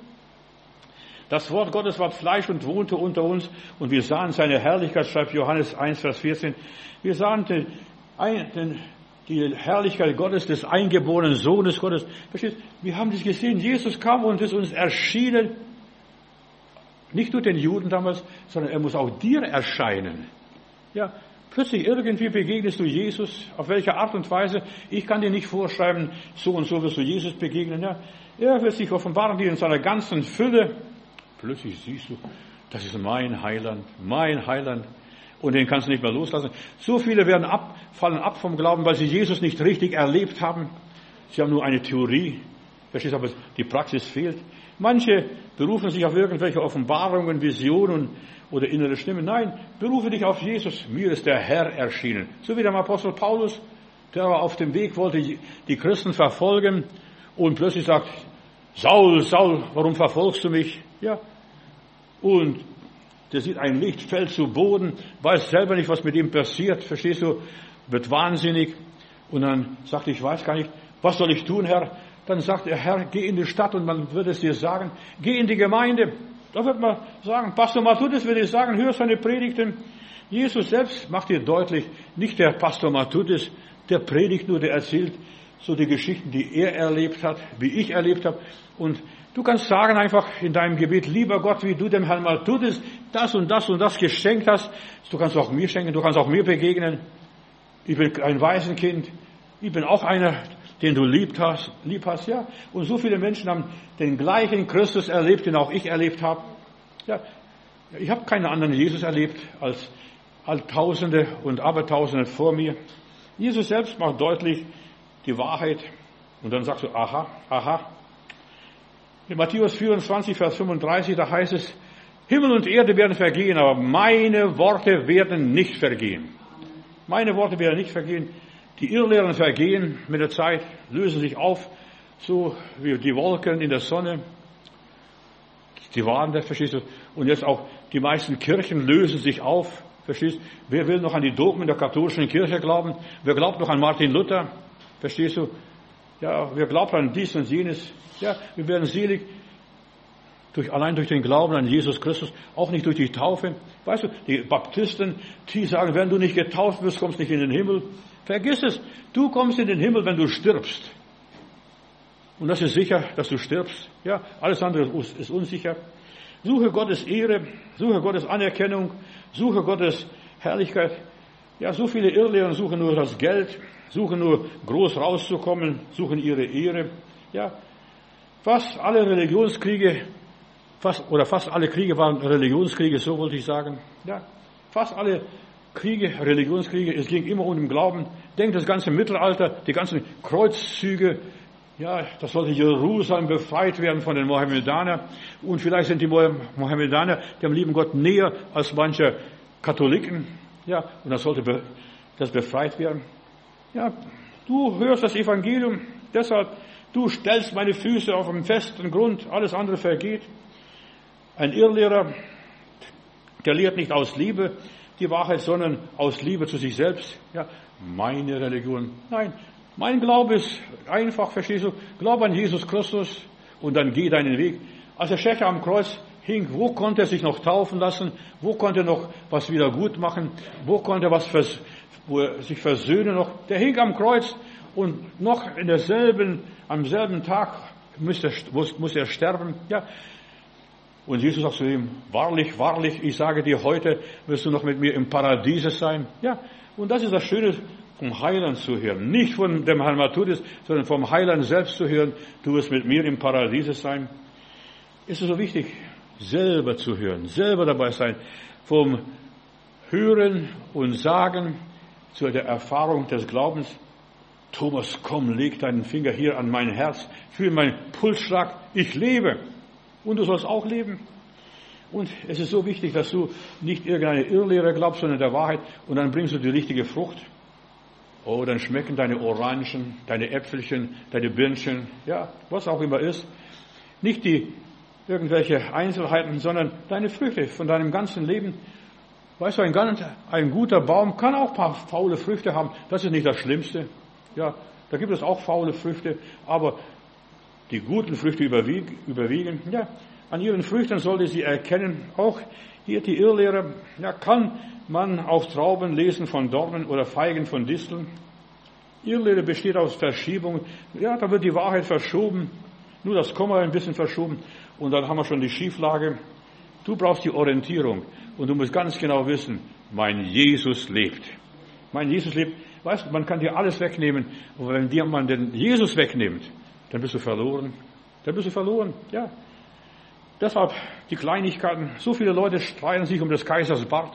Das Wort Gottes war Fleisch und wohnte unter uns. Und wir sahen seine Herrlichkeit, schreibt Johannes eins, Vers vierzehn. Wir sahen den, den, die Herrlichkeit Gottes, des eingeborenen Sohnes Gottes. Versteht? Wir haben das gesehen. Jesus kam und ist uns erschienen. Nicht nur den Juden damals, sondern er muss auch dir erscheinen. Ja, plötzlich irgendwie begegnest du Jesus, auf welche Art und Weise, ich kann dir nicht vorschreiben, so und so wirst du Jesus begegnen. Ja. Er wird sich offenbaren dir in seiner ganzen Fülle. Plötzlich siehst du, das ist mein Heiland, mein Heiland. Und den kannst du nicht mehr loslassen. So viele werden ab, fallen ab vom Glauben, weil sie Jesus nicht richtig erlebt haben. Sie haben nur eine Theorie. Verstehst du, aber die Praxis fehlt. Manche berufen sich auf irgendwelche Offenbarungen, Visionen oder innere Stimmen. Nein, berufe dich auf Jesus. Mir ist der Herr erschienen. So wie der Apostel Paulus, der aber auf dem Weg wollte die Christen verfolgen und plötzlich sagt, Saul, Saul, warum verfolgst du mich? Ja. Und der sieht ein Licht, fällt zu Boden, weiß selber nicht, was mit ihm passiert. Verstehst du? Wird wahnsinnig. Und dann sagt, ich weiß gar nicht, was soll ich tun, Herr? Dann sagt er, Herr, geh in die Stadt und man wird es dir sagen. Geh in die Gemeinde. Da wird man sagen, Pastor Matthäus wird dir sagen, hör seine Predigten. Jesus selbst macht dir deutlich, nicht der Pastor Matthäus, der predigt nur, der erzählt so die Geschichten, die er erlebt hat, wie ich erlebt habe. Und du kannst sagen einfach in deinem Gebet, lieber Gott, wie du dem Herrn mal tust, das und das und das geschenkt hast. Du kannst auch mir schenken, du kannst auch mir begegnen. Ich bin ein Waisenkind. Ich bin auch einer, den du lieb hast, lieb hast, ja. Und so viele Menschen haben den gleichen Christus erlebt, den auch ich erlebt habe. Ja, ich habe keinen anderen Jesus erlebt als, als Tausende und Abertausende vor mir. Jesus selbst macht deutlich die Wahrheit. Und dann sagst du, aha, aha. In Matthäus vierundzwanzig, Vers fünfunddreißig, da heißt es, Himmel und Erde werden vergehen, aber meine Worte werden nicht vergehen. Meine Worte werden nicht vergehen. Die Irrlehren vergehen mit der Zeit, lösen sich auf, so wie die Wolken in der Sonne. Die waren das, verstehst du? Und jetzt auch die meisten Kirchen lösen sich auf, verstehst du? Wer will noch an die Dogmen der katholischen Kirche glauben? Wer glaubt noch an Martin Luther? Verstehst du? Ja, wer glaubt an dies und jenes? Ja, wir werden selig durch, allein durch den Glauben an Jesus Christus, auch nicht durch die Taufe. Weißt du, die Baptisten, die sagen, wenn du nicht getauft wirst, kommst du nicht in den Himmel. Vergiss es, du kommst in den Himmel, wenn du stirbst. Und das ist sicher, dass du stirbst. Ja, alles andere ist unsicher. Suche Gottes Ehre, suche Gottes Anerkennung, suche Gottes Herrlichkeit. Ja, so viele Irrlehrer suchen nur das Geld, suchen nur groß rauszukommen, suchen ihre Ehre. Ja, fast alle Religionskriege, fast, oder fast alle Kriege waren Religionskriege, so wollte ich sagen. Ja, fast alle Kriege, Religionskriege, es ging immer um den Glauben. Denkt das ganze Mittelalter, die ganzen Kreuzzüge, ja, das sollte Jerusalem befreit werden von den Mohammedanern. Und vielleicht sind die Mohammedaner dem lieben Gott näher als manche Katholiken. Ja, und das sollte das befreit werden. Ja, du hörst das Evangelium, deshalb, du stellst meine Füße auf einen festen Grund, alles andere vergeht. Ein Irrlehrer, der lehrt nicht aus Liebe die Wahrheit, sondern aus Liebe zu sich selbst. Ja, meine Religion. Nein, mein Glaube ist einfach, verstehst du? Glaube an Jesus Christus und dann geh deinen Weg. Als der Schächer am Kreuz hing, wo konnte er sich noch taufen lassen? Wo konnte er noch was wieder gut machen? Wo konnte er was vers- wo er sich versöhnen noch? Der hing am Kreuz und noch in derselben, am selben Tag muss er, muss, muss er sterben. Ja. Und Jesus sagt zu ihm, wahrlich, wahrlich, ich sage dir, heute wirst du noch mit mir im Paradiese sein. Ja, und das ist das Schöne, vom Heiland zu hören. Nicht von dem Herrn Matthäus, sondern vom Heiland selbst zu hören, du wirst mit mir im Paradiese sein. Ist es so wichtig, selber zu hören, selber dabei sein. Vom Hören und Sagen zu der Erfahrung des Glaubens. Thomas, komm, leg deinen Finger hier an mein Herz, fühl meinen Pulsschlag, ich lebe. Und du sollst auch leben. Und es ist so wichtig, dass du nicht irgendeine Irrlehre glaubst, sondern der Wahrheit. Und dann bringst du die richtige Frucht. Oh, dann schmecken deine Orangen, deine Äpfelchen, deine Birnchen, ja, was auch immer ist. Nicht die irgendwelche Einzelheiten, sondern deine Früchte von deinem ganzen Leben. Weißt du, ein, ganz, ein guter Baum kann auch ein paar faule Früchte haben. Das ist nicht das Schlimmste. Ja, da gibt es auch faule Früchte, aber die guten Früchte überwiegen, überwiegen. Ja, an ihren Früchten sollte sie erkennen. Auch hier die Irrlehrer, ja, kann man auf Trauben lesen von Dornen oder Feigen von Disteln. Irrlehre besteht aus Verschiebung. Ja, da wird die Wahrheit verschoben. Nur das Komma ein bisschen verschoben. Und dann haben wir schon die Schieflage. Du brauchst die Orientierung. Und du musst ganz genau wissen, mein Jesus lebt. Mein Jesus lebt. Weißt du, man kann dir alles wegnehmen. Und wenn dir man den Jesus wegnimmt, dann bist du verloren. Dann bist du verloren, ja. Deshalb die Kleinigkeiten. So viele Leute streiten sich um des Kaisers Bart.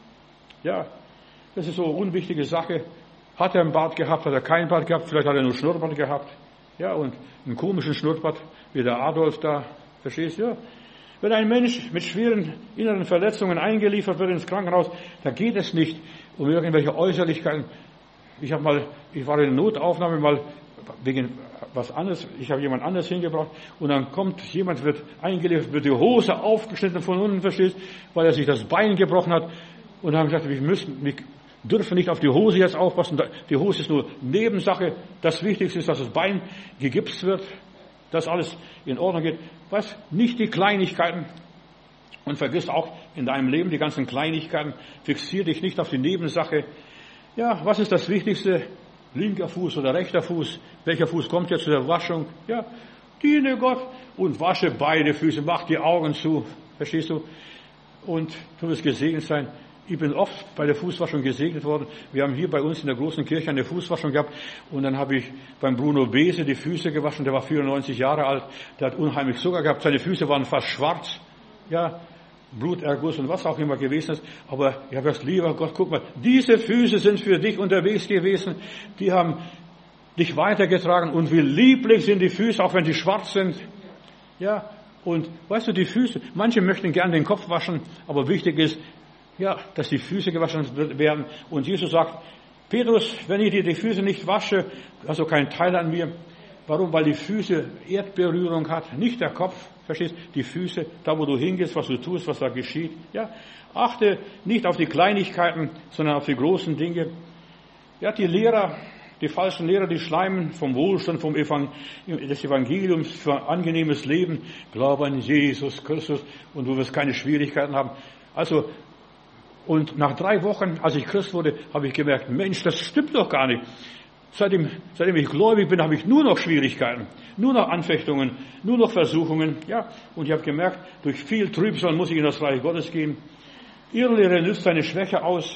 Ja, das ist so eine unwichtige Sache. Hat er einen Bart gehabt, hat er keinen Bart gehabt, vielleicht hat er nur Schnurrbart gehabt. Ja, und einen komischen Schnurrbart, wie der Adolf da. Verstehst du? Ja. Wenn ein Mensch mit schweren inneren Verletzungen eingeliefert wird ins Krankenhaus, da geht es nicht um irgendwelche Äußerlichkeiten. Ich habe mal, ich war in der Notaufnahme mal wegen was anderes, ich habe jemand anderes hingebracht und dann kommt jemand, wird eingeliefert, wird die Hose aufgeschnitten von unten, verstehst, weil er sich das Bein gebrochen hat. Und dann haben wir gesagt, wir müssen, wir dürfen nicht auf die Hose jetzt aufpassen. Die Hose ist nur Nebensache. Das Wichtigste ist, dass das Bein gegipst wird, dass alles in Ordnung geht. Was? Nicht die Kleinigkeiten. Und vergiss auch in deinem Leben die ganzen Kleinigkeiten. Fixier dich nicht auf die Nebensache. Ja, was ist das Wichtigste? linker Fuß oder rechter Fuß, welcher Fuß kommt jetzt zu der Waschung? Ja, diene Gott und wasche beide Füße, mach die Augen zu, verstehst du? Und du wirst gesegnet sein. Ich bin oft bei der Fußwaschung gesegnet worden. Wir haben hier bei uns in der großen Kirche eine Fußwaschung gehabt und dann habe ich beim Bruno Bese die Füße gewaschen. Der war vierundneunzig Jahre alt, der hat unheimlich Zucker gehabt. Seine Füße waren fast schwarz, ja, Bluterguss und was auch immer gewesen ist. Aber ich habe gesagt, lieber Gott, guck mal, diese Füße sind für dich unterwegs gewesen. Die haben dich weitergetragen und wie lieblich sind die Füße, auch wenn sie schwarz sind. Ja, und weißt du, die Füße, manche möchten gern den Kopf waschen, aber wichtig ist, ja, dass die Füße gewaschen werden. Und Jesus sagt, Petrus, wenn ich dir die Füße nicht wasche, hast du keinen Teil an mir. Warum? Weil die Füße Erdberührung hat, nicht der Kopf, verstehst? Die Füße, da wo du hingehst, was du tust, was da geschieht. Ja, achte nicht auf die Kleinigkeiten, sondern auf die großen Dinge. Ja, die Lehrer, die falschen Lehrer, die schleimen vom Wohlstand, vom Evangel- des Evangeliums für angenehmes Leben. Glaube an Jesus Christus und du wirst keine Schwierigkeiten haben. Also, und nach drei Wochen, als ich Christ wurde, habe ich gemerkt, Mensch, das stimmt doch gar nicht. Seitdem, seitdem ich gläubig bin, habe ich nur noch Schwierigkeiten, nur noch Anfechtungen, nur noch Versuchungen. Ja, und ich habe gemerkt, durch viel Trübsal muss ich in das Reich Gottes gehen. Irrlehre nützt seine Schwäche aus.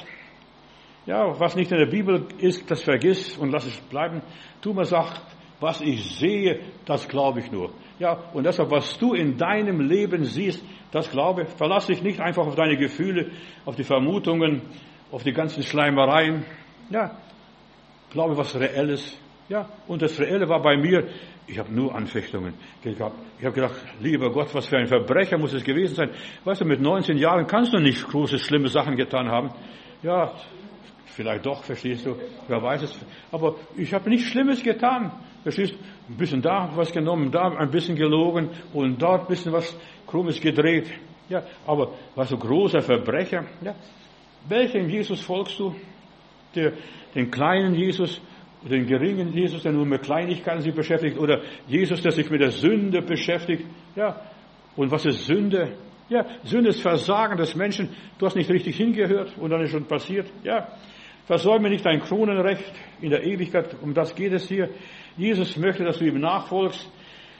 Ja, was nicht in der Bibel ist, das vergiss und lass es bleiben. Tu mir sagt, was ich sehe, das glaube ich nur. Ja, und deshalb, was du in deinem Leben siehst, das glaube. Verlass dich nicht einfach auf deine Gefühle, auf die Vermutungen, auf die ganzen Schleimereien. Ja, glaube, was reell ist. Ja, und das Reelle war bei mir, ich habe nur Anfechtungen gehabt. Ich habe gedacht, lieber Gott, was für ein Verbrecher muss es gewesen sein. Weißt du, mit neunzehn Jahren kannst du nicht große, schlimme Sachen getan haben. Ja, vielleicht doch, verstehst du, wer weiß es. Aber ich habe nichts Schlimmes getan. Verstehst du, ein bisschen da was genommen, da ein bisschen gelogen und dort ein bisschen was Krummes gedreht. Ja, aber was so großer Verbrecher, ja. Welchem Jesus folgst du? Der, den kleinen Jesus, den geringen Jesus, der nur mit Kleinigkeiten sich beschäftigt, oder Jesus, der sich mit der Sünde beschäftigt? Ja. Und was ist Sünde? Ja, Sünde ist Versagen des Menschen. Du hast nicht richtig hingehört und dann ist schon passiert. Ja. Versäume nicht dein Kronenrecht in der Ewigkeit, um das geht es hier. Jesus möchte, dass du ihm nachfolgst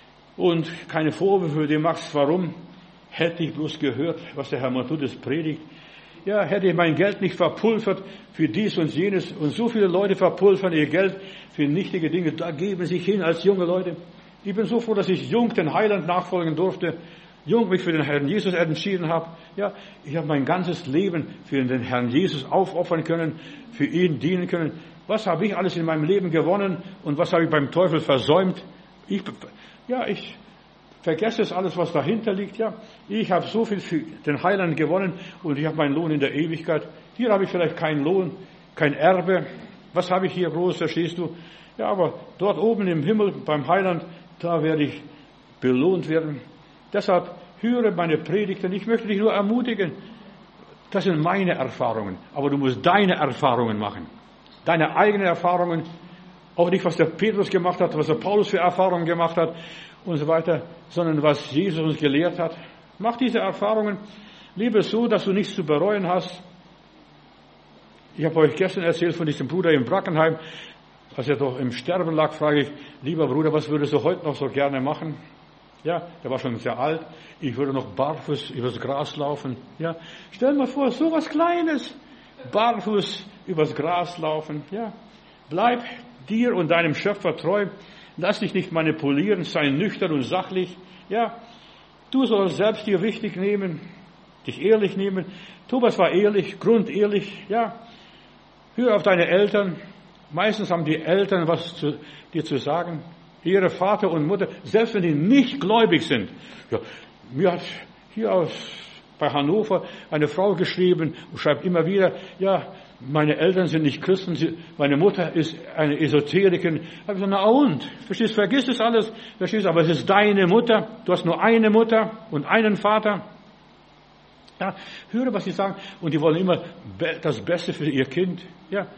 und keine Vorwürfe für dich machst. Warum? Hätte ich bloß gehört, was der Herr Matthäus predigt. Ja, hätte ich mein Geld nicht verpulvert für dies und jenes. Und so viele Leute verpulvern ihr Geld für nichtige Dinge. Da geben sich hin als junge Leute. Ich bin so froh, dass ich jung den Heiland nachfolgen durfte. Jung mich für den Herrn Jesus entschieden habe. Ja, ich habe mein ganzes Leben für den Herrn Jesus aufopfern können, für ihn dienen können. Was habe ich alles in meinem Leben gewonnen und was habe ich beim Teufel versäumt? Ich, ja, ich vergesse es alles, was dahinter liegt. Ja, ich habe so viel für den Heiland gewonnen und ich habe meinen Lohn in der Ewigkeit. Hier habe ich vielleicht keinen Lohn, kein Erbe. Was habe ich hier groß, verstehst du? Ja, aber dort oben im Himmel beim Heiland, da werde ich belohnt werden. Deshalb höre meine Predigten. Ich möchte dich nur ermutigen. Das sind meine Erfahrungen. Aber du musst deine Erfahrungen machen. Deine eigenen Erfahrungen. Auch nicht, was der Petrus gemacht hat, was der Paulus für Erfahrungen gemacht hat und so weiter, sondern was Jesus uns gelehrt hat. Mach diese Erfahrungen. Lebe so, dass du nichts zu bereuen hast. Ich habe euch gestern erzählt von diesem Bruder in Brackenheim. Als er doch im Sterben lag, frage ich, lieber Bruder, was würdest du heute noch so gerne machen? Ja, der war schon sehr alt. Ich würde noch barfuß übers Gras laufen. Ja, stell dir mal vor, so was Kleines. Barfuß übers Gras laufen. Ja, bleib dir und deinem Schöpfer treu. Lass dich nicht manipulieren. Sei nüchtern und sachlich. Ja, du sollst selbst dir wichtig nehmen. Dich ehrlich nehmen. Thomas war ehrlich, grundehrlich. Ja, hör auf deine Eltern. Meistens haben die Eltern was zu, dir zu sagen. Ihre Vater und Mutter, selbst wenn die nicht gläubig sind. Ja, mir hat hier aus, bei Hannover eine Frau geschrieben und schreibt immer wieder, ja, meine Eltern sind nicht Christen, sie, meine Mutter ist eine Esoterikerin. Ich habe gesagt, na und? Verstehst, vergiss das alles, verstehst, aber es ist deine Mutter, du hast nur eine Mutter und einen Vater. Ja, höre, was sie sagen, und die wollen immer das Beste für ihr Kind, ja,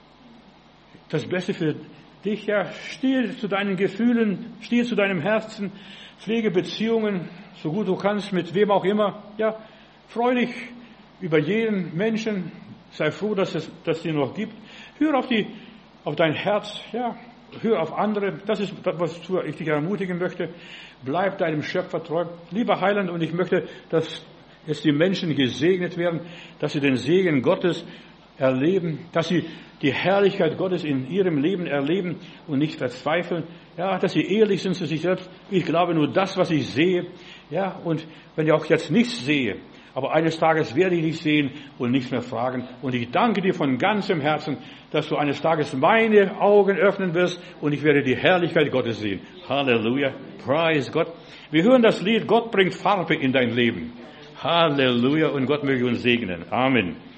das Beste für dich, ja, stehe zu deinen Gefühlen, stehe zu deinem Herzen, pflege Beziehungen, so gut du kannst, mit wem auch immer, ja, freu dich über jeden Menschen, sei froh, dass es, dass es dir noch gibt, hör auf die auf dein Herz, ja, hör auf andere. Das ist das, was ich dich ermutigen möchte. Bleib deinem Schöpfer treu. Lieber Heiland, und ich möchte, dass jetzt die Menschen gesegnet werden, dass sie den Segen Gottes erleben, dass sie die Herrlichkeit Gottes in ihrem Leben erleben und nicht verzweifeln. Ja, dass sie ehrlich sind zu sich selbst. Ich glaube nur das, was ich sehe. Ja, und wenn ich auch jetzt nichts sehe, aber eines Tages werde ich dich sehen und nichts mehr fragen. Und ich danke dir von ganzem Herzen, dass du eines Tages meine Augen öffnen wirst und ich werde die Herrlichkeit Gottes sehen. Halleluja. Preis Gott. Wir hören das Lied, Gott bringt Farbe in dein Leben. Halleluja. Und Gott möge uns segnen. Amen.